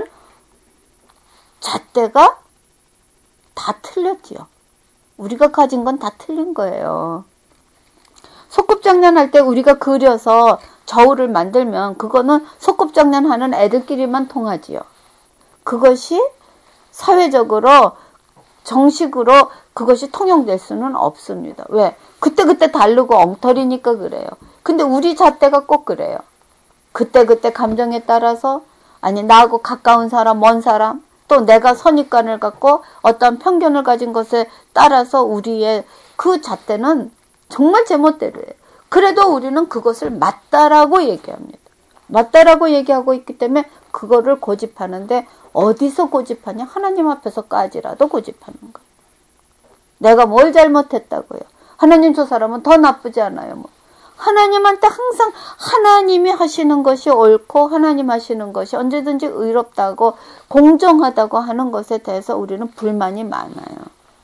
잣대가 다 틀렸지요. 우리가 가진 건 다 틀린 거예요. 소꿉장난할 때 우리가 그려서 저울을 만들면 그거는 소꿉장난하는 애들끼리만 통하지요. 그것이 사회적으로 정식으로 그것이 통용될 수는 없습니다. 왜? 그때그때 다르고 엉터리니까 그래요. 근데 우리 잣대가 꼭 그래요. 그때그때 감정에 따라서, 아니 나하고 가까운 사람, 먼 사람, 또 내가 선입관을 갖고 어떤 편견을 가진 것에 따라서 우리의 그 잣대는 정말 제멋대로예요. 그래도 우리는 그것을 맞다라고 얘기합니다. 맞다라고 얘기하고 있기 때문에 그거를 고집하는데, 어디서 고집하냐? 하나님 앞에서까지라도 고집하는 거예요. 내가 뭘 잘못했다고요? 하나님 저 사람은 더 나쁘지 않아요. 뭐. 하나님한테 항상 하나님이 하시는 것이 옳고 하나님 하시는 것이 언제든지 의롭다고 공정하다고 하는 것에 대해서 우리는 불만이 많아요.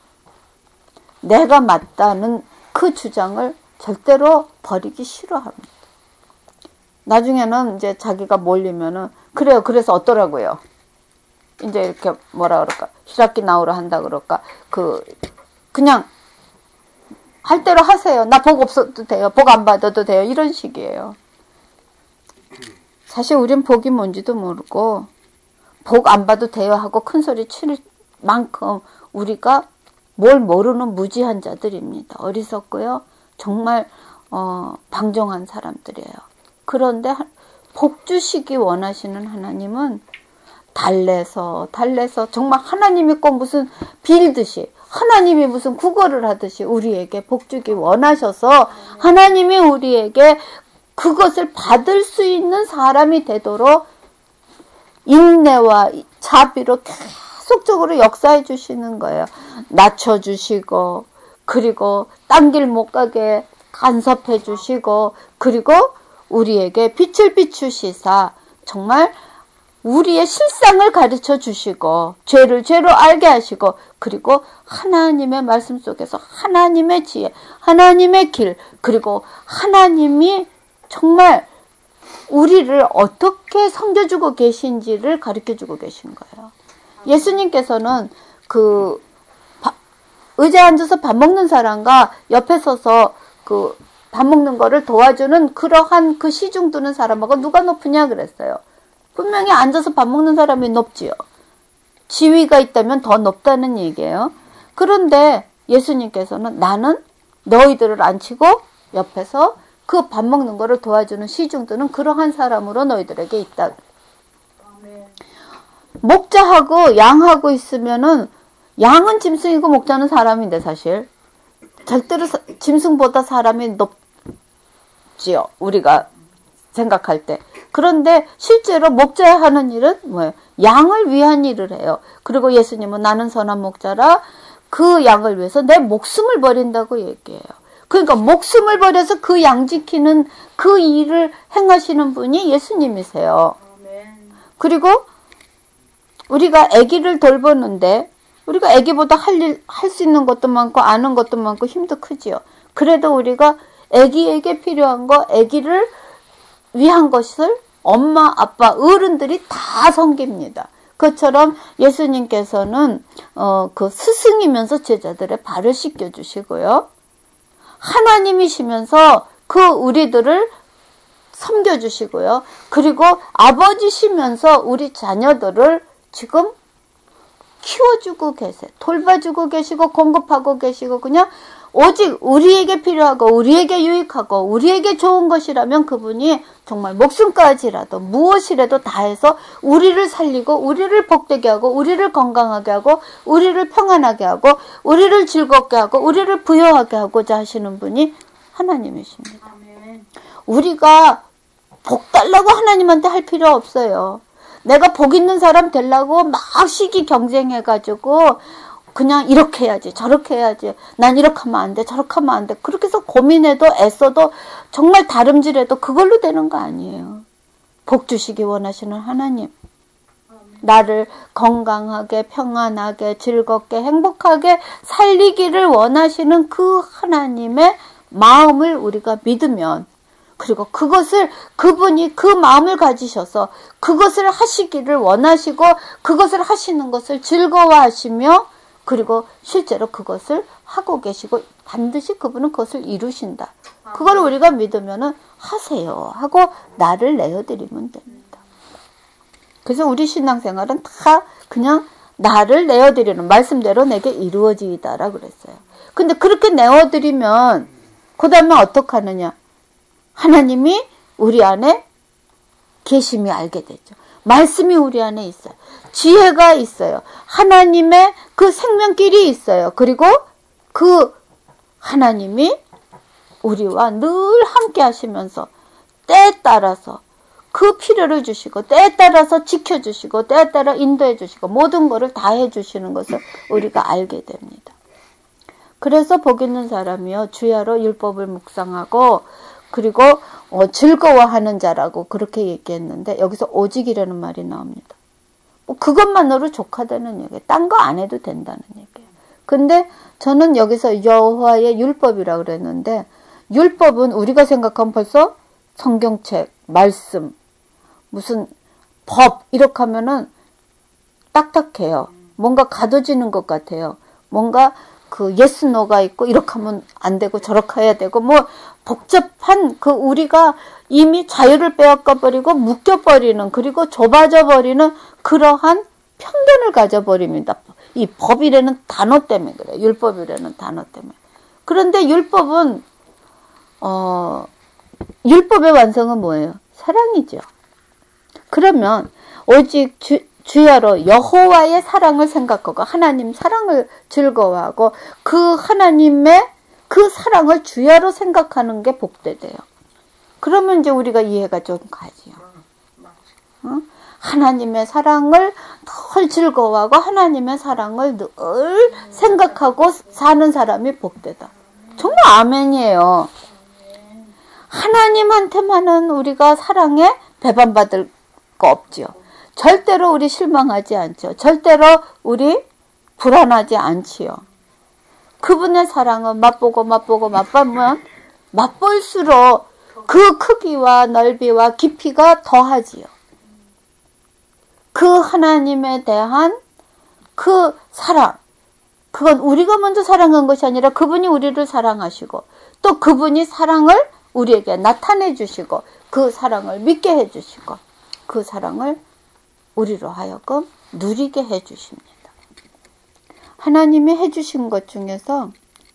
내가 맞다는 그 주장을 절대로 버리기 싫어합니다. 나중에는 이제 자기가 몰리면은, 그래요. 그래서 어떠라고요? 이제 이렇게 뭐라 그럴까? 히라키 나오라 한다 그럴까? 그냥 할 대로 하세요. 나 복 없어도 돼요. 복 안 받아도 돼요. 이런 식이에요. 사실 우린 복이 뭔지도 모르고 복 안 받아도 돼요 하고 큰 소리 칠 만큼 우리가 뭘 모르는 무지한 자들입니다. 어리석고요. 정말 방종한 사람들이에요. 그런데 복 주시기 원하시는 하나님은 달래서 정말 하나님이 꼭 무슨 빌듯이, 하나님이 무슨 구걸을 하듯이 우리에게 복 주기 원하셔서 하나님이 우리에게 그것을 받을 수 있는 사람이 되도록 인내와 자비로 계속적으로 역사해 주시는 거예요. 낮춰주시고, 그리고 딴 길 못 가게 간섭해 주시고, 그리고 우리에게 빛을 비추시사 정말 우리의 실상을 가르쳐 주시고, 죄를 죄로 알게 하시고, 그리고 하나님의 말씀 속에서 하나님의 지혜, 하나님의 길, 그리고 하나님이 정말 우리를 어떻게 섬겨주고 계신지를 가르쳐 주고 계신 거예요. 예수님께서는 의자에 앉아서 밥 먹는 사람과 옆에 서서 밥 먹는 거를 도와주는 그러한 그 시중 두는 사람하고 누가 높으냐 그랬어요. 분명히 앉아서 밥 먹는 사람이 높지요. 지위가 있다면 더 높다는 얘기예요. 그런데 예수님께서는 나는 너희들을 앉히고 옆에서 그 밥 먹는 거를 도와주는 시중두는 그러한 사람으로 너희들에게 있다. 목자하고 양하고 있으면은, 양은 짐승이고 목자는 사람인데 사실 절대로 짐승보다 사람이 높지요. 우리가 생각할 때. 그런데 실제로 목자가 하는 일은 뭐예요? 양을 위한 일을 해요. 그리고 예수님은 나는 선한 목자라 그 양을 위해서 내 목숨을 버린다고 얘기해요. 그러니까 목숨을 버려서 그 양 지키는 그 일을 행하시는 분이 예수님이세요. 그리고 우리가 아기를 돌보는데 우리가 아기보다 할 수 있는 것도 많고 아는 것도 많고 힘도 크지요. 그래도 우리가 아기에게 필요한 거, 아기를 위한 것을 엄마, 아빠, 어른들이 다 섬깁니다. 그처럼 예수님께서는 그 스승이면서 제자들의 발을 씻겨 주시고요. 하나님이시면서 그 우리들을 섬겨주시고요. 그리고 아버지시면서 우리 자녀들을 지금 키워주고 계세요. 돌봐주고 계시고 공급하고 계시고 그냥 오직 우리에게 필요하고 우리에게 유익하고 우리에게 좋은 것이라면 그분이 정말 목숨까지라도 무엇이라도 다해서 우리를 살리고 우리를 복되게 하고 우리를 건강하게 하고 우리를 평안하게 하고 우리를 즐겁게 하고 우리를 부여하게 하고자 하시는 분이 하나님이십니다. 우리가 복 달라고 하나님한테 할 필요 없어요. 내가 복 있는 사람 되려고 막 시기 경쟁해가지고 그냥 이렇게 해야지 저렇게 해야지 난 이렇게 하면 안 돼 저렇게 하면 안 돼 그렇게 해서 고민해도 애써도 정말 다름질해도 그걸로 되는 거 아니에요. 복 주시기 원하시는 하나님, 나를 건강하게 평안하게 즐겁게 행복하게 살리기를 원하시는 그 하나님의 마음을 우리가 믿으면, 그리고 그것을 그분이 그 마음을 가지셔서 그것을 하시기를 원하시고 그것을 하시는 것을 즐거워하시며 그리고 실제로 그것을 하고 계시고 반드시 그분은 그것을 이루신다. 그걸 우리가 믿으면은 하세요 하고 나를 내어드리면 됩니다. 그래서 우리 신앙생활은 다 그냥 나를 내어드리는 말씀대로 내게 이루어지이다라 그랬어요. 근데 그렇게 내어드리면 그 다음에 어떻게 하느냐? 하나님이 우리 안에 계심이 알게 되죠. 말씀이 우리 안에 있어요. 지혜가 있어요. 하나님의 그 생명길이 있어요. 그리고 그 하나님이 우리와 늘 함께 하시면서 때에 따라서 그 필요를 주시고 때에 따라서 지켜주시고 때에 따라 인도해 주시고 모든 것을 다 해주시는 것을 우리가 알게 됩니다. 그래서 복 있는 사람이요 주야로 율법을 묵상하고 그리고 즐거워하는 자라고 그렇게 얘기했는데 여기서 오직이라는 말이 나옵니다. 그것만으로 족하다는 얘기예요. 딴 거 안 해도 된다는 얘기예요. 근데 저는 여기서 여호와의 율법이라고 그랬는데 율법은 우리가 생각하면 벌써 성경책, 말씀, 무슨 법 이렇게 하면은 딱딱해요. 뭔가 가둬지는 것 같아요. 뭔가 그 예스 노가 있고 이렇게 하면 안 되고 저렇게 해야 되고 뭐 복잡한 그 우리가 이미 자유를 빼앗겨 버리고 묶여 버리는 그리고 좁아져 버리는 그러한 편견을 가져 버립니다. 이 법이라는 단어 때문에 그래요. 율법이라는 단어 때문에. 그런데 율법은 율법의 완성은 뭐예요? 사랑이죠. 그러면 오직 주야로 여호와의 사랑을 생각하고 하나님 사랑을 즐거워하고 그 하나님의 그 사랑을 주야로 생각하는 게 복되대요. 그러면 이제 우리가 이해가 좀 가지요. 하나님의 사랑을 늘 즐거워하고 하나님의 사랑을 늘 생각하고 사는 사람이 복되다. 정말 아멘이에요. 하나님한테만은 우리가 사랑에 배반받을 거 없지요. 절대로 우리 실망하지 않죠. 절대로 우리 불안하지 않지요. 그분의 사랑은 맛보면 맛볼수록 그 크기와 넓이와 깊이가 더하지요. 그 하나님에 대한 그 사랑, 그건 우리가 먼저 사랑한 것이 아니라 그분이 우리를 사랑하시고 또 그분이 사랑을 우리에게 나타내 주시고 그 사랑을 믿게 해 주시고 그 사랑을 우리로 하여금 누리게 해 주십니다. 하나님이 해 주신 것 중에서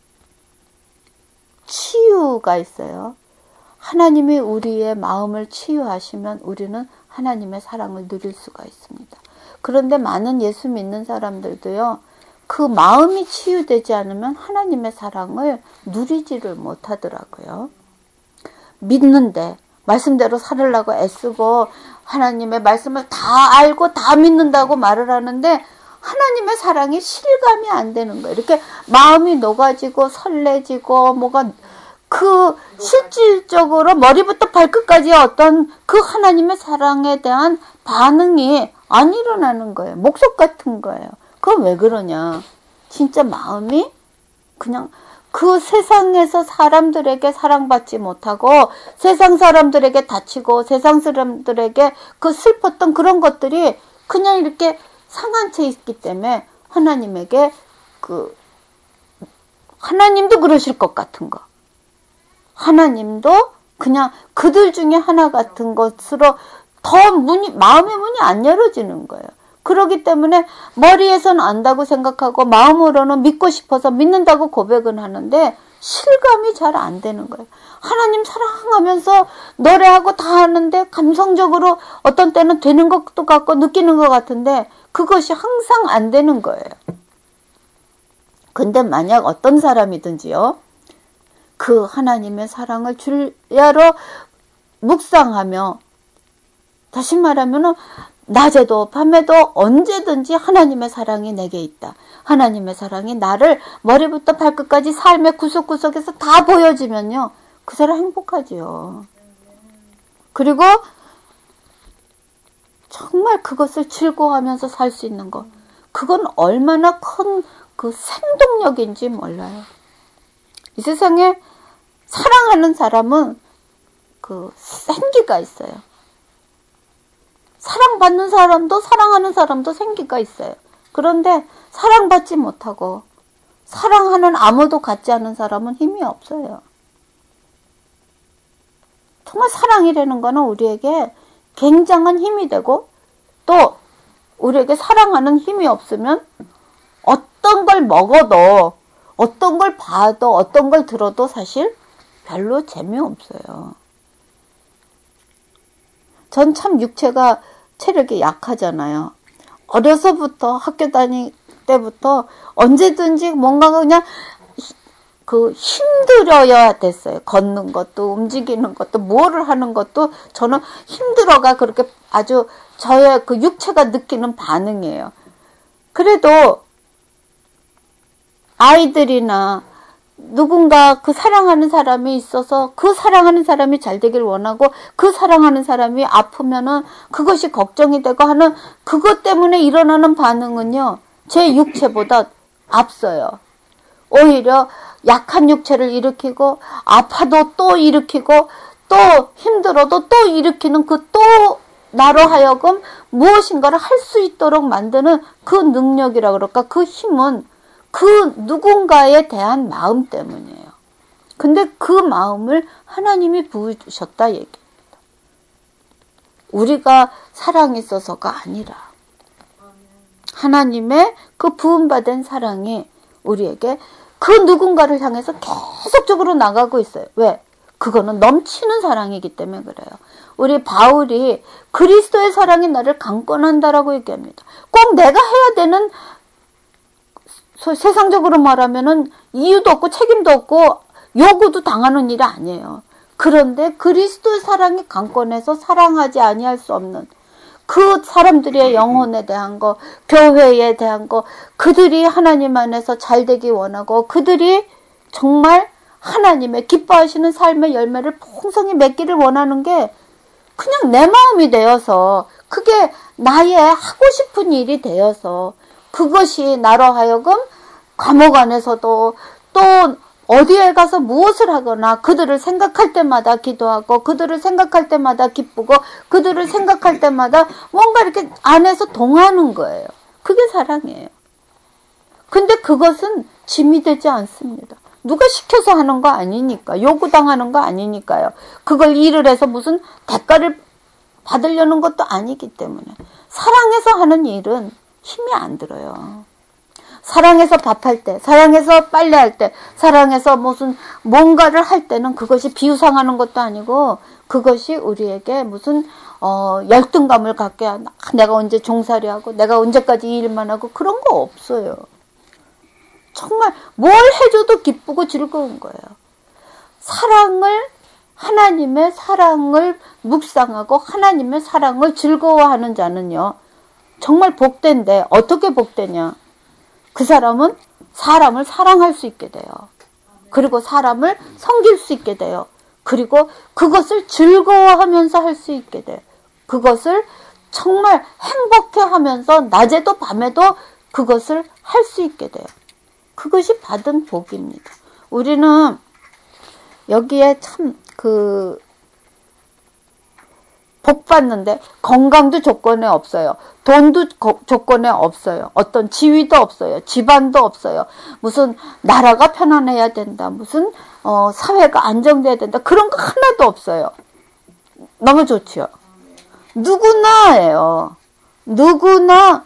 치유가 있어요. 하나님이 우리의 마음을 치유하시면 우리는 하나님의 사랑을 누릴 수가 있습니다. 그런데 많은 예수 믿는 사람들도요. 그 마음이 치유되지 않으면 하나님의 사랑을 누리지를 못하더라고요. 믿는데 말씀대로 살으려고 애쓰고 하나님의 말씀을 다 알고 다 믿는다고 말을 하는데 하나님의 사랑이 실감이 안 되는 거예요. 이렇게 마음이 녹아지고 설레지고 뭐가 그 실질적으로 머리부터 발끝까지 어떤 그 하나님의 사랑에 대한 반응이 안 일어나는 거예요. 목석 같은 거예요. 그건 왜 그러냐. 진짜 마음이 그냥 그 세상에서 사람들에게 사랑받지 못하고 세상 사람들에게 다치고 세상 사람들에게 그 슬펐던 그런 것들이 그냥 이렇게 상한 채 있기 때문에 하나님에게 하나님도 그러실 것 같은 거. 하나님도 그냥 그들 중에 하나 같은 것으로 더 마음의 문이 안 열어지는 거예요. 그렇기 때문에 머리에서는 안다고 생각하고 마음으로는 믿고 싶어서 믿는다고 고백은 하는데 실감이 잘 안 되는 거예요. 하나님 사랑하면서 노래하고 다 하는데 감성적으로 어떤 때는 되는 것도 같고 느끼는 것 같은데 그것이 항상 안 되는 거예요. 근데 만약 어떤 사람이든지요, 그 하나님의 사랑을 주야로 묵상하며, 다시 말하면 낮에도 밤에도 언제든지 하나님의 사랑이 내게 있다. 하나님의 사랑이 나를 머리부터 발끝까지 삶의 구석구석에서 다 보여지면요, 그 사람 행복하지요. 그리고 정말 그것을 즐거워하면서 살 수 있는 것, 그건 얼마나 큰 그 생동력인지 몰라요. 이 세상에 사랑하는 사람은 그 생기가 있어요. 사랑받는 사람도 사랑하는 사람도 생기가 있어요. 그런데 사랑받지 못하고 사랑하는 아무도 같지 않은 사람은 힘이 없어요. 정말 사랑이라는 거는 우리에게 굉장한 힘이 되고, 또 우리에게 사랑하는 힘이 없으면 어떤 걸 먹어도, 어떤 걸 봐도, 어떤 걸 들어도 사실 별로 재미없어요. 전 참 육체가 체력이 약하잖아요. 어려서부터 학교 다닐 때부터 언제든지 뭔가가 그냥 힘들어야 됐어요. 걷는 것도, 움직이는 것도, 뭐를 하는 것도 저는 힘들어가 그렇게 아주 저의 그 육체가 느끼는 반응이에요. 그래도 아이들이나 누군가 그 사랑하는 사람이 있어서 그 사랑하는 사람이 잘 되길 원하고, 그 사랑하는 사람이 아프면은 그것이 걱정이 되고 하는 그것 때문에 일어나는 반응은요, 제 육체보다 앞서요. 오히려 약한 육체를 일으키고, 아파도 또 일으키고, 또 힘들어도 또 일으키는 그 또 나로 하여금 무엇인가를 할 수 있도록 만드는 그 능력이라 그럴까, 그 힘은 그 누군가에 대한 마음 때문이에요. 근데 그 마음을 하나님이 부으셨다 얘기입니다. 우리가 사랑이 있어서가 아니라 하나님의 그 부음받은 사랑이 우리에게 그 누군가를 향해서 계속적으로 나가고 있어요. 왜? 그거는 넘치는 사랑이기 때문에 그래요. 우리 바울이 그리스도의 사랑이 나를 강권한다라고 얘기합니다. 꼭 내가 해야 되는, 세상적으로 말하면은 이유도 없고 책임도 없고 요구도 당하는 일이 아니에요. 그런데 그리스도의 사랑이 강권해서 사랑하지 아니할 수 없는 그 사람들의 영혼에 대한 거, 교회에 대한 거, 그들이 하나님 안에서 잘 되기 원하고, 그들이 정말 하나님의 기뻐하시는 삶의 열매를 풍성히 맺기를 원하는 게 그냥 내 마음이 되어서, 그게 나의 하고 싶은 일이 되어서, 그것이 나로 하여금 감옥 안에서도 또 어디에 가서 무엇을 하거나 그들을 생각할 때마다 기도하고, 그들을 생각할 때마다 기쁘고, 그들을 생각할 때마다 뭔가 이렇게 안에서 동하는 거예요. 그게 사랑이에요. 근데 그것은 짐이 되지 않습니다. 누가 시켜서 하는 거 아니니까, 요구당하는 거 아니니까요. 그걸 일을 해서 무슨 대가를 받으려는 것도 아니기 때문에 사랑해서 하는 일은 힘이 안 들어요. 사랑해서 밥할 때, 사랑해서 빨래할 때, 사랑해서 무슨 뭔가를 할 때는 그것이 비우상하는 것도 아니고, 그것이 우리에게 무슨 열등감을 갖게 하나, 내가 언제 종살이 하고 내가 언제까지 일만 하고 그런 거 없어요. 정말 뭘 해줘도 기쁘고 즐거운 거예요. 사랑을, 하나님의 사랑을 묵상하고 하나님의 사랑을 즐거워하는 자는요, 정말 복된데, 어떻게 복되냐? 그 사람은 사람을 사랑할 수 있게 돼요. 그리고 사람을 섬길 수 있게 돼요. 그리고 그것을 즐거워하면서 할 수 있게 돼요. 그것을 정말 행복해하면서 낮에도 밤에도 그것을 할 수 있게 돼요. 그것이 받은 복입니다. 우리는 여기에 참 복 받는데 건강도 조건에 없어요. 돈도 조건에 없어요. 어떤 지위도 없어요. 집안도 없어요. 무슨 나라가 편안해야 된다. 무슨 사회가 안정돼야 된다. 그런 거 하나도 없어요. 너무 좋죠. 누구나예요. 누구나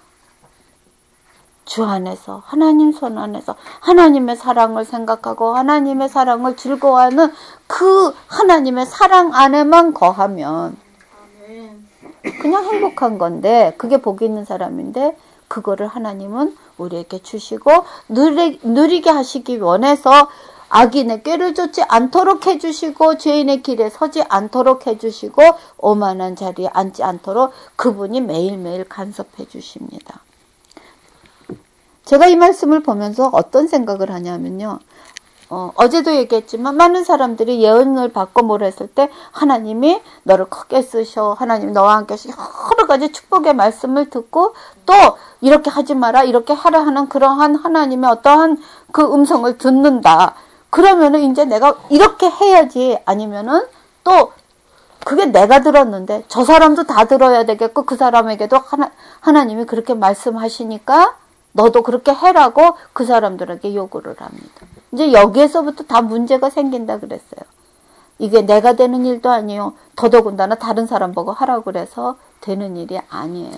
주 안에서, 하나님 손 안에서 하나님의 사랑을 생각하고 하나님의 사랑을 즐거워하는 그 하나님의 사랑 안에만 거하면 그냥 행복한 건데, 그게 복 있는 사람인데, 그거를 하나님은 우리에게 주시고 누리게 하시기 원해서 악인의 꾀를 쫓지 않도록 해주시고 죄인의 길에 서지 않도록 해주시고 오만한 자리에 앉지 않도록 그분이 매일매일 간섭해 주십니다. 제가 이 말씀을 보면서 어떤 생각을 하냐면요. 어제도 얘기했지만 많은 사람들이 예언을 받고 뭘 했을 때 하나님이 너를 크게 쓰셔, 하나님이 너와 함께 하시고 여러 가지 축복의 말씀을 듣고 또 이렇게 하지 마라, 이렇게 하라 하는 그러한 하나님의 어떠한 그 음성을 듣는다. 그러면은 이제 내가 이렇게 해야지, 아니면은 또 그게 내가 들었는데 저 사람도 다 들어야 되겠고 그 사람에게도 하나님이 그렇게 말씀하시니까 너도 그렇게 해라고 그 사람들에게 요구를 합니다. 이제 여기에서부터 다 문제가 생긴다 그랬어요. 이게 내가 되는 일도 아니에요. 더더군다나 다른 사람 보고 하라고 그래서 되는 일이 아니에요.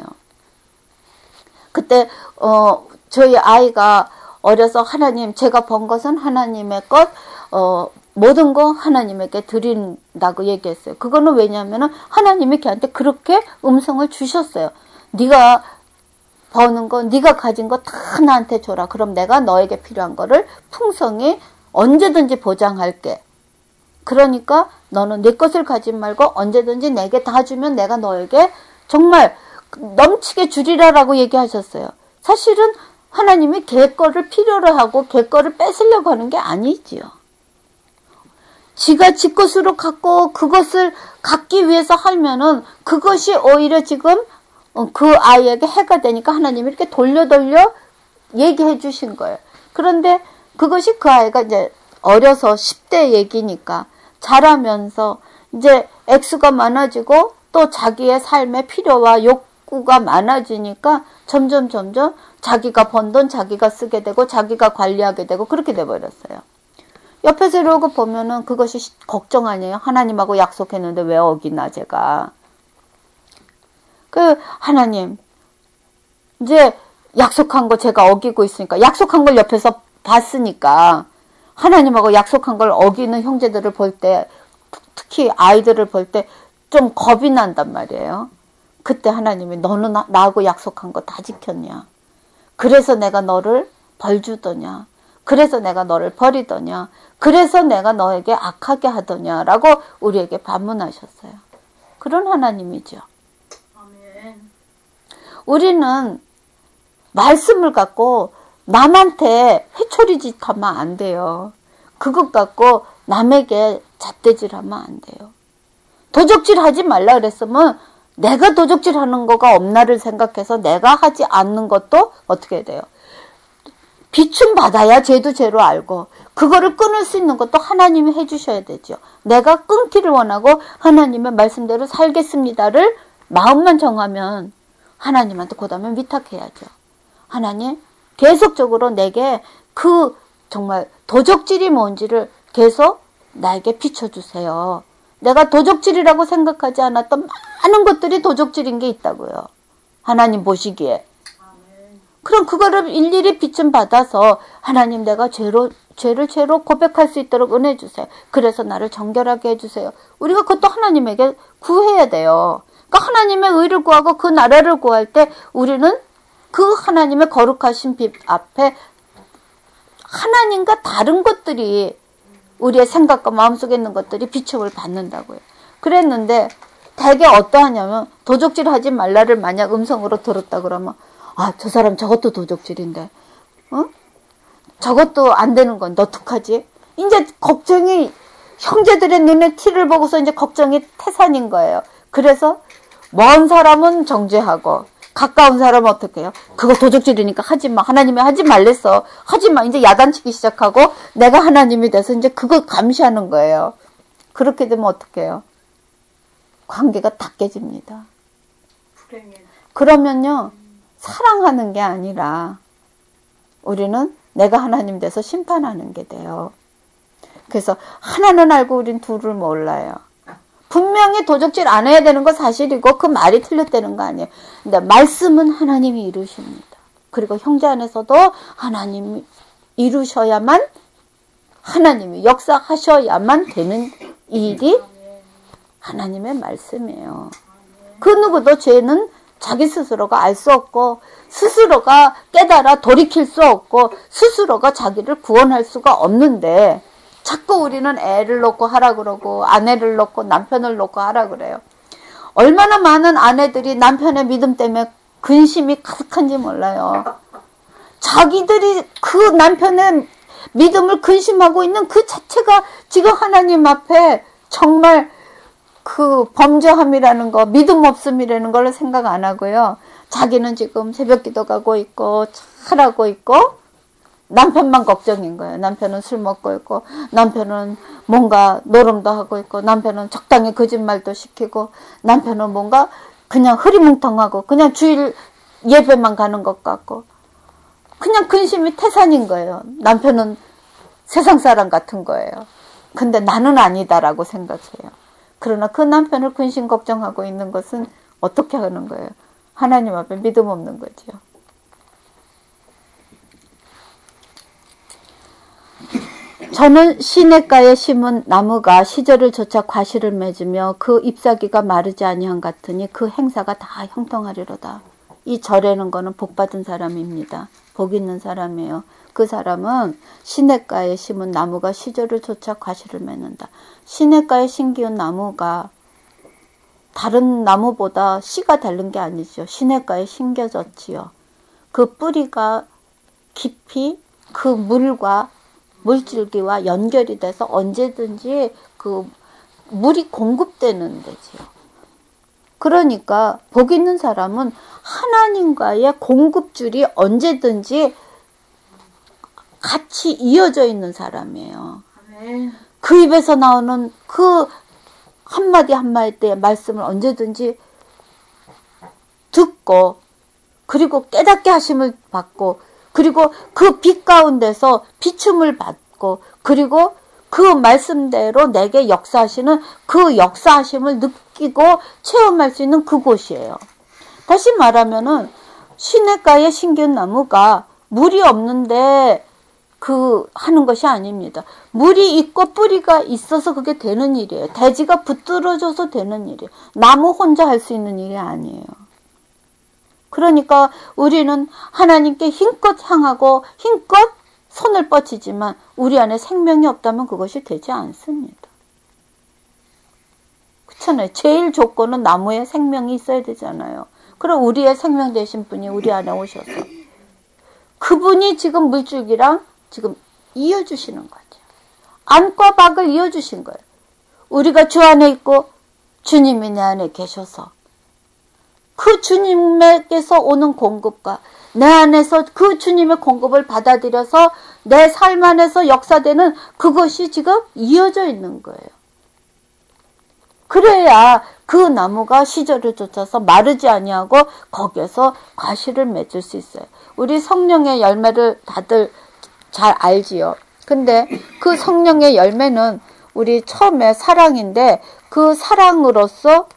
그때 저희 아이가 어려서 하나님, 제가 번 것은 하나님의 것, 모든 거 하나님에게 드린다고 얘기했어요. 그거는 왜냐하면 하나님이 걔한테 그렇게 음성을 주셨어요. 네가 버는 거, 네가 가진 거 다 나한테 줘라. 그럼 내가 너에게 필요한 거를 풍성히 언제든지 보장할게. 그러니까 너는 내 것을 가지 말고 언제든지 내게 다 주면 내가 너에게 정말 넘치게 주리라라고 얘기하셨어요. 사실은 하나님이 걔 거를 필요로 하고 걔 거를 뺏으려고 하는 게 아니지요. 지가 지 것으로 갖고 그것을 갖기 위해서 하면은 그것이 오히려 지금 그 아이에게 해가 되니까 하나님이 이렇게 돌려 얘기해 주신 거예요. 그런데 그것이 그 아이가 이제 어려서 10대 얘기니까 자라면서 이제 액수가 많아지고 또 자기의 삶의 필요와 욕구가 많아지니까 점점 자기가 번 돈 자기가 쓰게 되고 자기가 관리하게 되고 그렇게 돼버렸어요. 옆에서 이러고 보면은 그것이 걱정 아니에요. 하나님하고 약속했는데 왜 어기나 제가. 하나님, 이제 약속한 거 제가 어기고 있으니까, 약속한 걸 옆에서 봤으니까, 하나님하고 약속한 걸 어기는 형제들을 볼 때, 특히 아이들을 볼 때 좀 겁이 난단 말이에요. 그때 하나님이 너는 나하고 약속한 거 다 지켰냐? 그래서 내가 너를 벌 주더냐? 그래서 내가 너를 버리더냐? 그래서 내가 너에게 악하게 하더냐라고 우리에게 반문하셨어요. 그런 하나님이죠. 우리는 말씀을 갖고 남한테 회초리짓 하면 안 돼요. 그것 갖고 남에게 잣대질 하면 안 돼요. 도적질 하지 말라 그랬으면 내가 도적질 하는 거가 없나를 생각해서 내가 하지 않는 것도 어떻게 돼요? 비춤 받아야 죄도 죄로 알고 그거를 끊을 수 있는 것도 하나님이 해주셔야 되죠. 내가 끊기를 원하고 하나님의 말씀대로 살겠습니다를 마음만 정하면 하나님한테 그 다음에 위탁해야죠. 하나님 계속적으로 내게 그 정말 도적질이 뭔지를 계속 나에게 비춰주세요. 내가 도적질이라고 생각하지 않았던 많은 것들이 도적질인 게 있다고요. 하나님 보시기에. 그럼 그거를 일일이 비춤 받아서 하나님 내가 죄를 죄로 고백할 수 있도록 은혜 주세요. 그래서 나를 정결하게 해주세요. 우리가 그것도 하나님에게 구해야 돼요. 그러니까 하나님의 의를 구하고 그 나라를 구할 때 우리는 그 하나님의 거룩하신 빛 앞에 하나님과 다른 것들이 우리의 생각과 마음속에 있는 것들이 비춰을 받는다고요. 그랬는데 대개 어떠하냐면 도적질 하지 말라를 만약 음성으로 들었다 그러면 저 사람 저것도 도적질인데 저것도 안 되는 건 너 어떡하지? 이제 걱정이 형제들의 눈에 티를 보고서 이제 걱정이 태산인 거예요. 그래서 먼 사람은 정죄하고 가까운 사람은 어떻게 해요? 그거 도적질이니까 하지마. 하나님이 하지 말랬어. 하지마. 이제 야단치기 시작하고 내가 하나님이 돼서 이제 그거 감시하는 거예요. 그렇게 되면 어떻게 해요? 관계가 다 깨집니다. 그러면요. 사랑하는 게 아니라 우리는 내가 하나님 돼서 심판하는 게 돼요. 그래서 하나는 알고 우린 둘을 몰라요. 분명히 도적질 안 해야 되는 거 사실이고 그 말이 틀렸다는 거 아니에요. 근데 말씀은 하나님이 이루십니다. 그리고 형제 안에서도 하나님이 이루셔야만, 하나님이 역사하셔야만 되는 일이 하나님의 말씀이에요. 그 누구도 죄는 자기 스스로가 알 수 없고, 스스로가 깨달아 돌이킬 수 없고, 스스로가 자기를 구원할 수가 없는데 자꾸 우리는 애를 놓고 하라 그러고 아내를 놓고 남편을 놓고 하라 그래요. 얼마나 많은 아내들이 남편의 믿음 때문에 근심이 가득한지 몰라요. 자기들이 그 남편의 믿음을 근심하고 있는 그 자체가 지금 하나님 앞에 정말 그 범죄함이라는 거, 믿음 없음이라는 걸 생각 안 하고요. 자기는 지금 새벽 기도 가고 있고 잘하고 있고 남편만 걱정인 거예요. 남편은 술 먹고 있고, 남편은 뭔가 노름도 하고 있고, 남편은 적당히 거짓말도 시키고, 남편은 뭔가 그냥 흐리뭉텅하고 그냥 주일 예배만 가는 것 같고, 그냥 근심이 태산인 거예요. 남편은 세상 사람 같은 거예요. 근데 나는 아니다라고 생각해요. 그러나 그 남편을 근심 걱정하고 있는 것은 어떻게 하는 거예요? 하나님 앞에 믿음 없는 거죠. 저는 시냇가에 심은 나무가 시절을 좇아 과실을 맺으며 그 잎사귀가 마르지 아니한 같으니 그 행사가 다 형통하리로다. 이 절에는 거는 복받은 사람입니다. 복 있는 사람이에요. 그 사람은 시냇가에 심은 나무가 시절을 좇아 과실을 맺는다. 시냇가에 심기운 나무가 다른 나무보다 씨가 다른 게 아니죠. 시냇가에 심겨졌지요. 그 뿌리가 깊이 그 물과 물줄기와 연결이 돼서 언제든지 그 물이 공급되는 데지요. 그러니까 복 있는 사람은 하나님과의 공급줄이 언제든지 같이 이어져 있는 사람이에요. 그 입에서 나오는 그 한마디 한마디의 말씀을 언제든지 듣고, 그리고 깨닫게 하심을 받고, 그리고 그 빛 가운데서 비춤을 받고, 그리고 그 말씀대로 내게 역사하시는 그 역사하심을 느끼고 체험할 수 있는 그곳이에요. 다시 말하면은 시냇가에 심긴 나무가 물이 없는데 그 하는 것이 아닙니다. 물이 있고 뿌리가 있어서 그게 되는 일이에요. 대지가 붙들어줘서 되는 일이에요. 나무 혼자 할 수 있는 일이 아니에요. 그러니까 우리는 하나님께 힘껏 향하고 힘껏 손을 뻗치지만 우리 안에 생명이 없다면 그것이 되지 않습니다. 그렇잖아요. 제일 조건은 나무에 생명이 있어야 되잖아요. 그럼 우리의 생명 되신 분이 우리 안에 오셔서 그분이 지금 물줄기랑 지금 이어주시는 거죠. 안과 박을 이어주신 거예요. 우리가 주 안에 있고 주님이 내 안에 계셔서 그 주님에게서 오는 공급과 내 안에서 그 주님의 공급을 받아들여서 내 삶 안에서 역사되는 그것이 지금 이어져 있는 거예요. 그래야 그 나무가 시절을 쫓아서 마르지 아니하고 거기에서 과실을 맺을 수 있어요. 우리 성령의 열매를 다들 잘 알지요. 근데 그 성령의 열매는 우리 처음에 사랑인데 그 사랑으로서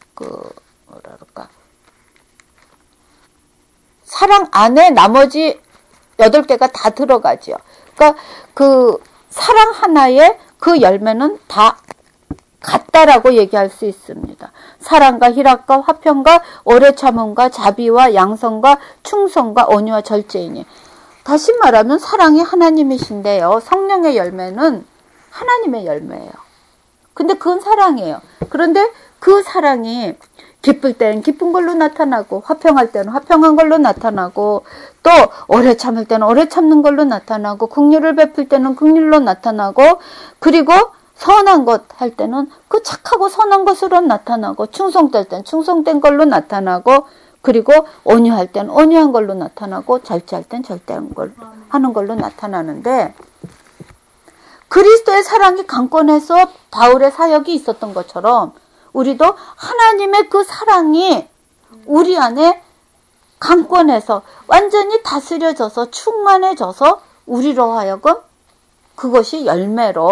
사랑 안에 나머지 8개가 다 들어가죠. 그러니까 그 사랑 하나에 그 열매는 다 같다라고 얘기할 수 있습니다. 사랑과 희락과 화평과 오래 참음과 자비와 양성과 충성과 온유와 절제이니. 다시 말하면 사랑이 하나님이신데요. 성령의 열매는 하나님의 열매예요. 근데 그건 사랑이에요. 그런데 그 사랑이 기쁠 때는 기쁜 걸로 나타나고 화평할 때는 화평한 걸로 나타나고 또 오래 참을 때는 오래 참는 걸로 나타나고 긍휼을 베풀 때는 긍휼로 나타나고 그리고 선한 것 할 때는 그 착하고 선한 것으로 나타나고 충성될 때는 충성된 걸로 나타나고 그리고 온유할 때는 온유한 걸로 나타나고 절제할 때는 절제한 걸로 하는 걸로 나타나는데 그리스도의 사랑이 강권해서 바울의 사역이 있었던 것처럼 우리도 하나님의 그 사랑이 우리 안에 강권해서 완전히 다스려져서 충만해져서 우리로 하여금 그것이 열매로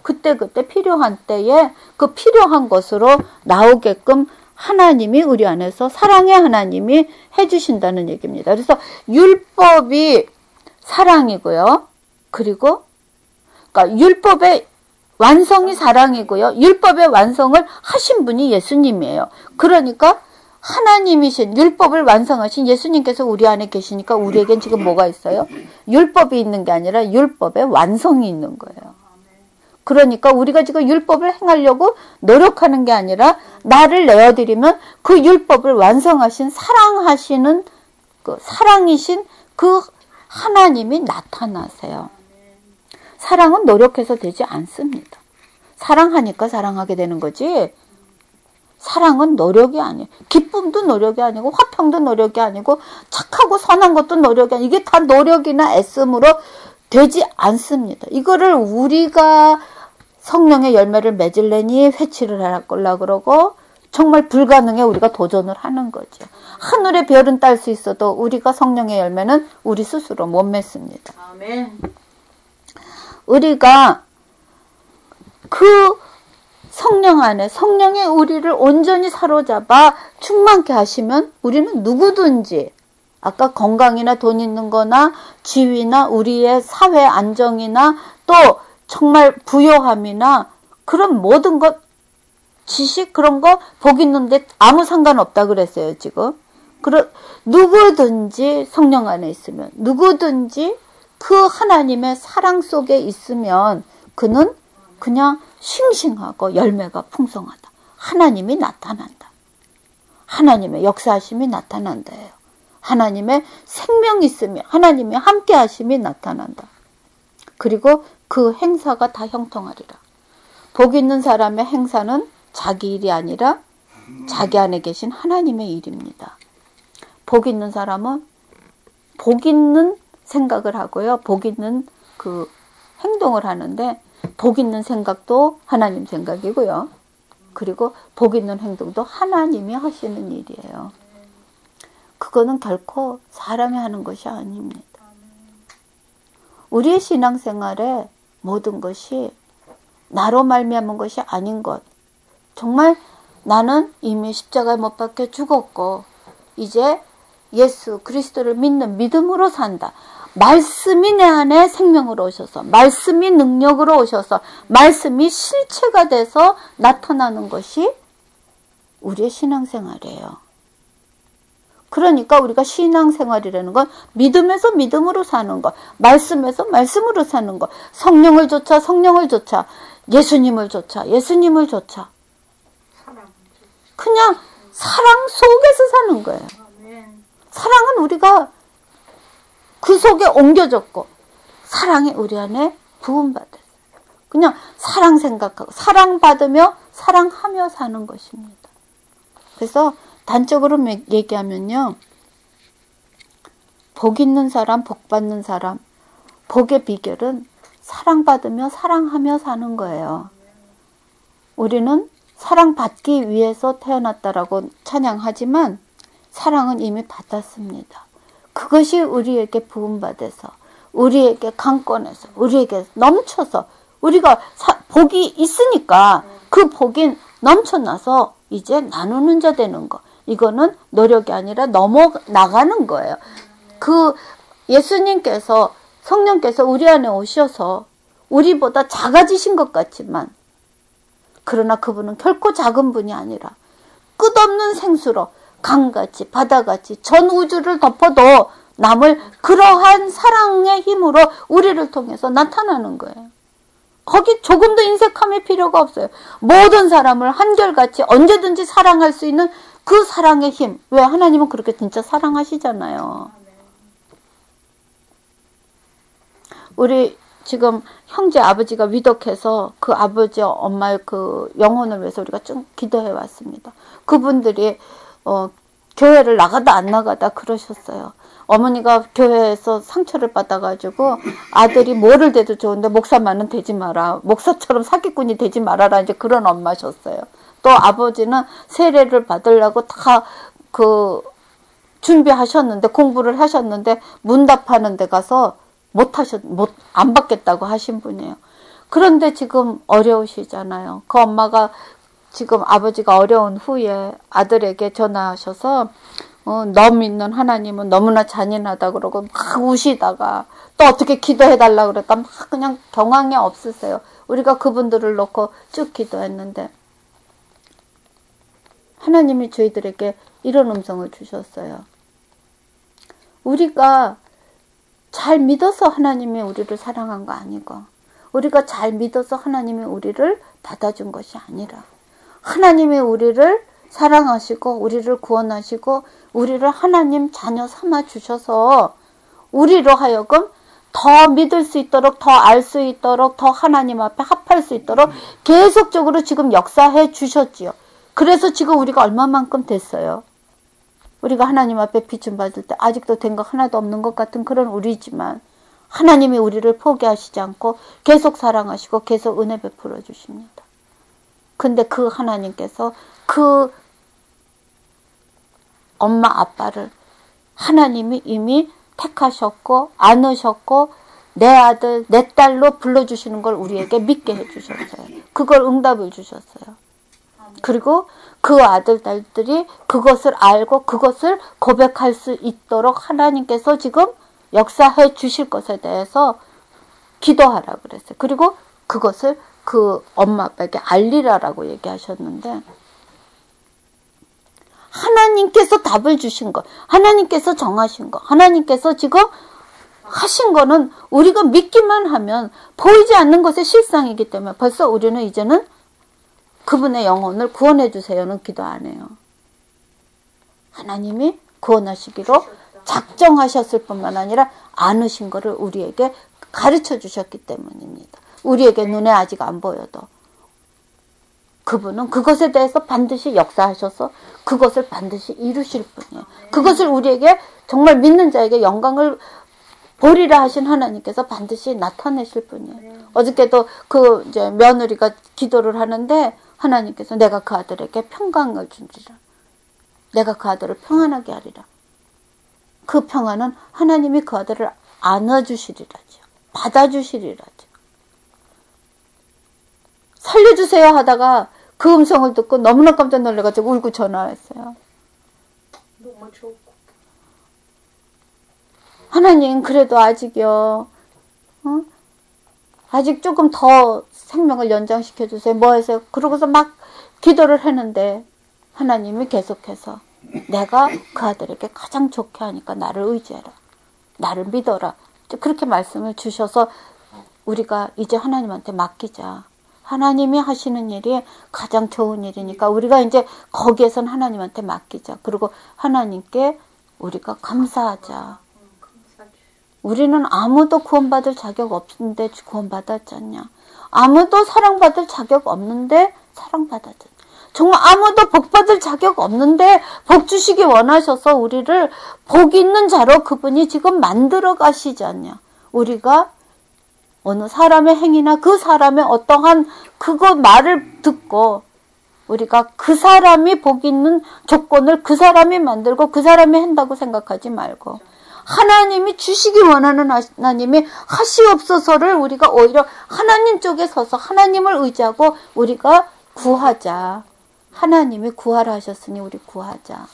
그때그때 필요한 때에 그 필요한 것으로 나오게끔 하나님이 우리 안에서 사랑의 하나님이 해주신다는 얘기입니다. 그래서 율법이 사랑이고요. 그리고 그러니까 율법의 완성이 사랑이고요. 율법의 완성을 하신 분이 예수님이에요. 그러니까 하나님이신 율법을 완성하신 예수님께서 우리 안에 계시니까 우리에겐 지금 뭐가 있어요? 율법이 있는 게 아니라 율법의 완성이 있는 거예요. 그러니까 우리가 지금 율법을 행하려고 노력하는 게 아니라 나를 내어드리면 그 율법을 완성하신 사랑하시는 그 사랑이신 그 하나님이 나타나세요. 사랑은 노력해서 되지 않습니다. 사랑하니까 사랑하게 되는 거지. 사랑은 노력이 아니에요. 기쁨도 노력이 아니고 화평도 노력이 아니고 착하고 선한 것도 노력이 아니고 이게 다 노력이나 애씀으로 되지 않습니다. 이거를 우리가 성령의 열매를 맺으려니 회치를 하라 그러고 정말 불가능해 우리가 도전을 하는 거죠. 하늘의 별은 딸 수 있어도 우리가 성령의 열매는 우리 스스로 못 맺습니다. 아멘. 우리가 그 성령 안에 성령의 우리를 온전히 사로잡아 충만케 하시면 우리는 누구든지 아까 건강이나 돈 있는 거나 지위나 우리의 사회 안정이나 또 정말 부요함이나 그런 모든 것 지식 그런 거 복 있는데 아무 상관없다 그랬어요 지금. 누구든지 성령 안에 있으면 누구든지 그 하나님의 사랑 속에 있으면 그는 그냥 싱싱하고 열매가 풍성하다. 하나님이 나타난다. 하나님의 역사하심이 나타난다예요. 하나님의 생명이 있으면 하나님이 함께 하심이 나타난다. 그리고 그 행사가 다 형통하리라. 복 있는 사람의 행사는 자기 일이 아니라 자기 안에 계신 하나님의 일입니다. 복 있는 사람은 복 있는 생각을 하고요. 복 있는 그 행동을 하는데 복 있는 생각도 하나님 생각이고요. 그리고 복 있는 행동도 하나님이 하시는 일이에요. 그거는 결코 사람이 하는 것이 아닙니다. 우리의 신앙생활에 모든 것이 나로 말미암은 것이 아닌 것. 정말 나는 이미 십자가에 못 박혀 죽었고 이제 예수 그리스도를 믿는 믿음으로 산다. 말씀이 내 안에 생명으로 오셔서 말씀이 능력으로 오셔서 말씀이 실체가 돼서 나타나는 것이 우리의 신앙생활이에요. 그러니까 우리가 신앙생활이라는 건 믿음에서 믿음으로 사는 것, 말씀에서 말씀으로 사는 것, 성령을 좇아 성령을 좇아 예수님을 좇아 예수님을 좇아 그냥 사랑 속에서 사는 거예요. 사랑은 우리가 그 속에 옮겨졌고 사랑이 우리 안에 부음받았어요. 그냥 사랑 생각하고 사랑받으며 사랑하며 사는 것입니다. 그래서 단적으로 얘기하면요. 복 있는 사람, 복 받는 사람, 복의 비결은 사랑받으며 사랑하며 사는 거예요. 우리는 사랑받기 위해서 태어났다라고 찬양하지만 사랑은 이미 받았습니다. 그것이 우리에게 부음받아서 우리에게 강권해서 우리에게 넘쳐서 우리가 복이 있으니까 그 복이 넘쳐나서 이제 나누는 자 되는 거. 이거는 노력이 아니라 넘어나가는 거예요. 그 예수님께서 성령께서 우리 안에 오셔서 우리보다 작아지신 것 같지만 그러나 그분은 결코 작은 분이 아니라 끝없는 생수로 강같이 바다같이 전 우주를 덮어도 남을 그러한 사랑의 힘으로 우리를 통해서 나타나는 거예요. 거기 조금도 인색함의 필요가 없어요. 모든 사람을 한결같이 언제든지 사랑할 수 있는 그 사랑의 힘. 왜? 하나님은 그렇게 진짜 사랑하시잖아요. 우리 지금 형제 아버지가 위독해서 그 아버지 엄마의 그 영혼을 위해서 우리가 쭉 기도해 왔습니다. 그분들이 교회를 나가다 안 나가다 그러셨어요. 어머니가 교회에서 상처를 받아가지고 아들이 뭐를 돼도 좋은데 목사만은 되지 마라. 목사처럼 사기꾼이 되지 말아라. 이제 그런 엄마셨어요. 또 아버지는 세례를 받으려고 다 준비하셨는데 공부를 하셨는데 문답하는 데 가서 안 받겠다고 하신 분이에요. 그런데 지금 어려우시잖아요. 그 엄마가 지금 아버지가 어려운 후에 아들에게 전화하셔서 너 믿는 하나님은 너무나 잔인하다 그러고 막 우시다가 또 어떻게 기도해달라 그랬다 막 그냥 경황이 없으세요. 우리가 그분들을 놓고 쭉 기도했는데 하나님이 저희들에게 이런 음성을 주셨어요. 우리가 잘 믿어서 하나님이 우리를 사랑한 거 아니고 우리가 잘 믿어서 하나님이 우리를 받아준 것이 아니라 하나님이 우리를 사랑하시고 우리를 구원하시고 우리를 하나님 자녀 삼아 주셔서 우리로 하여금 더 믿을 수 있도록 더 알 수 있도록 더 하나님 앞에 합할 수 있도록 계속적으로 지금 역사해 주셨지요. 그래서 지금 우리가 얼마만큼 됐어요. 우리가 하나님 앞에 비춤받을 때 아직도 된 거 하나도 없는 것 같은 그런 우리지만 하나님이 우리를 포기하시지 않고 계속 사랑하시고 계속 은혜 베풀어 주십니다. 근데 그 하나님께서 그 엄마 아빠를 하나님이 이미 택하셨고 안으셨고 내 아들 내 딸로 불러주시는 걸 우리에게 믿게 해주셨어요. 그걸 응답을 주셨어요. 그리고 그 아들 딸들이 그것을 알고 그것을 고백할 수 있도록 하나님께서 지금 역사해 주실 것에 대해서 기도하라 그랬어요. 그리고 그것을 그 엄마 아빠에게 알리라라고 얘기하셨는데 하나님께서 답을 주신 거, 하나님께서 정하신 거, 하나님께서 지금 하신 거는 우리가 믿기만 하면 보이지 않는 것의 실상이기 때문에 벌써 우리는 이제는 그분의 영혼을 구원해 주세요는 기도 안 해요. 하나님이 구원하시기로 작정하셨을 뿐만 아니라 안으신 거를 우리에게 가르쳐 주셨기 때문입니다. 우리에게 눈에 아직 안 보여도 그분은 그것에 대해서 반드시 역사하셔서 그것을 반드시 이루실 분이에요. 그것을 우리에게 정말 믿는 자에게 영광을 보리라 하신 하나님께서 반드시 나타내실 분이에요. 어저께도 그 이제 며느리가 기도를 하는데 하나님께서 내가 그 아들에게 평강을 주리라. 내가 그 아들을 평안하게 하리라. 그 평안은 하나님이 그 아들을 안아주시리라죠. 받아주시리라죠. 살려주세요 하다가 그 음성을 듣고 너무나 깜짝 놀라가지고 울고 전화했어요. 너무 좋고. 하나님 그래도 아직요. 아직 조금 더 생명을 연장시켜 주세요. 뭐 해서 그러고서 막 기도를 했는데 하나님이 계속해서 내가 그 아들에게 가장 좋게 하니까 나를 의지해라. 나를 믿어라. 그렇게 말씀을 주셔서 우리가 이제 하나님한테 맡기자. 하나님이 하시는 일이 가장 좋은 일이니까 우리가 이제 거기에선 하나님한테 맡기자. 그리고 하나님께 우리가 감사하자. 우리는 아무도 구원받을 자격 없는데 구원받았잖냐. 아무도 사랑받을 자격 없는데 사랑받았잖냐. 정말 아무도 복받을 자격 없는데 복 주시기 원하셔서 우리를 복 있는 자로 그분이 지금 만들어 가시지 않냐. 우리가 어느 사람의 행위나 그 사람의 어떠한 그거 말을 듣고 우리가 그 사람이 복 있는 조건을 그 사람이 만들고 그 사람이 한다고 생각하지 말고 하나님이 주시기 원하는 하나님이 하시옵소서를 우리가 오히려 하나님 쪽에 서서 하나님을 의지하고 우리가 구하자. 하나님이 구하라 하셨으니 우리 구하자.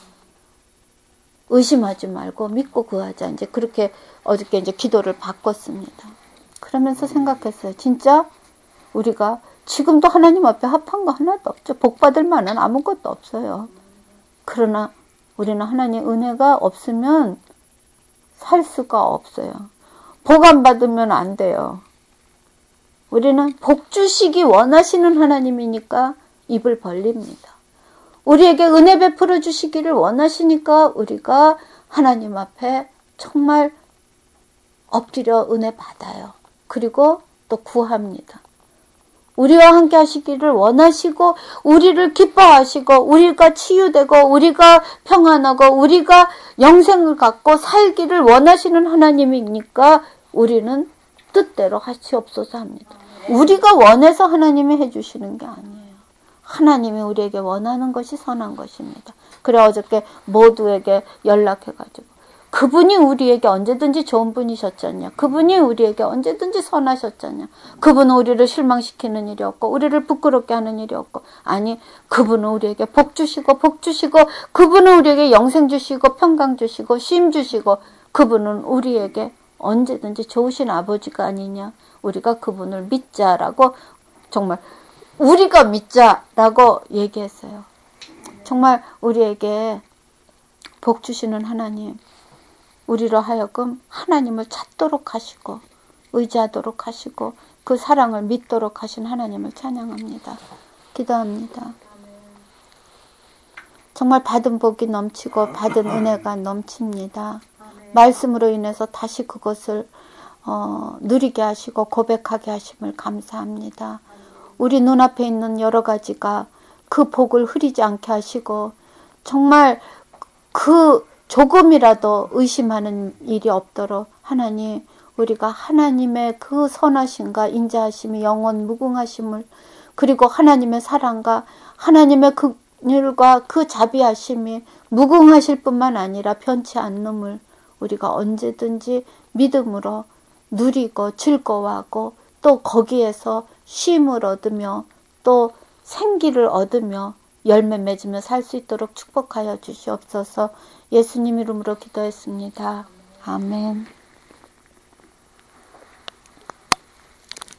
의심하지 말고 믿고 구하자. 이제 그렇게 어저께 이제 기도를 바꿨습니다. 그러면서 생각했어요. 진짜 우리가 지금도 하나님 앞에 합한 거 하나도 없죠. 복 받을 만한 아무것도 없어요. 그러나 우리는 하나님 은혜가 없으면 살 수가 없어요. 복 안 받으면 안 돼요. 우리는 복 주시기 원하시는 하나님이니까 입을 벌립니다. 우리에게 은혜 베풀어 주시기를 원하시니까 우리가 하나님 앞에 정말 엎드려 은혜 받아요. 그리고 또 구합니다. 우리와 함께 하시기를 원하시고 우리를 기뻐하시고 우리가 치유되고 우리가 평안하고 우리가 영생을 갖고 살기를 원하시는 하나님이니까 우리는 뜻대로 하시옵소서 합니다. 우리가 원해서 하나님이 해주시는 게 아니에요. 하나님이 우리에게 원하는 것이 선한 것입니다. 그래 어저께 모두에게 연락해가지고 그분이 우리에게 언제든지 좋은 분이셨잖냐. 그분이 우리에게 언제든지 선하셨잖냐. 그분은 우리를 실망시키는 일이 없고 우리를 부끄럽게 하는 일이 없고 아니 그분은 우리에게 복 주시고 그분은 우리에게 영생 주시고 평강 주시고 쉼 주시고 그분은 우리에게 언제든지 좋으신 아버지가 아니냐. 우리가 그분을 믿자라고 정말 우리가 믿자라고 얘기했어요. 정말 우리에게 복 주시는 하나님, 우리로 하여금 하나님을 찾도록 하시고 의지하도록 하시고 그 사랑을 믿도록 하신 하나님을 찬양합니다. 기도합니다. 정말 받은 복이 넘치고 받은 은혜가 넘칩니다. 말씀으로 인해서 다시 그것을 누리게 하시고 고백하게 하심을 감사합니다. 우리 눈앞에 있는 여러 가지가 그 복을 흐리지 않게 하시고 정말 그 조금이라도 의심하는 일이 없도록 하나님 우리가 하나님의 그 선하심과 인자하심이 영원 무궁하심을 그리고 하나님의 사랑과 하나님의 긍휼과 그 자비하심이 무궁하실 뿐만 아니라 변치 않음을 우리가 언제든지 믿음으로 누리고 즐거워하고 또 거기에서 쉼을 얻으며 또 생기를 얻으며 열매 맺으며 살 수 있도록 축복하여 주시옵소서. 예수님 이름으로 기도했습니다. 아멘.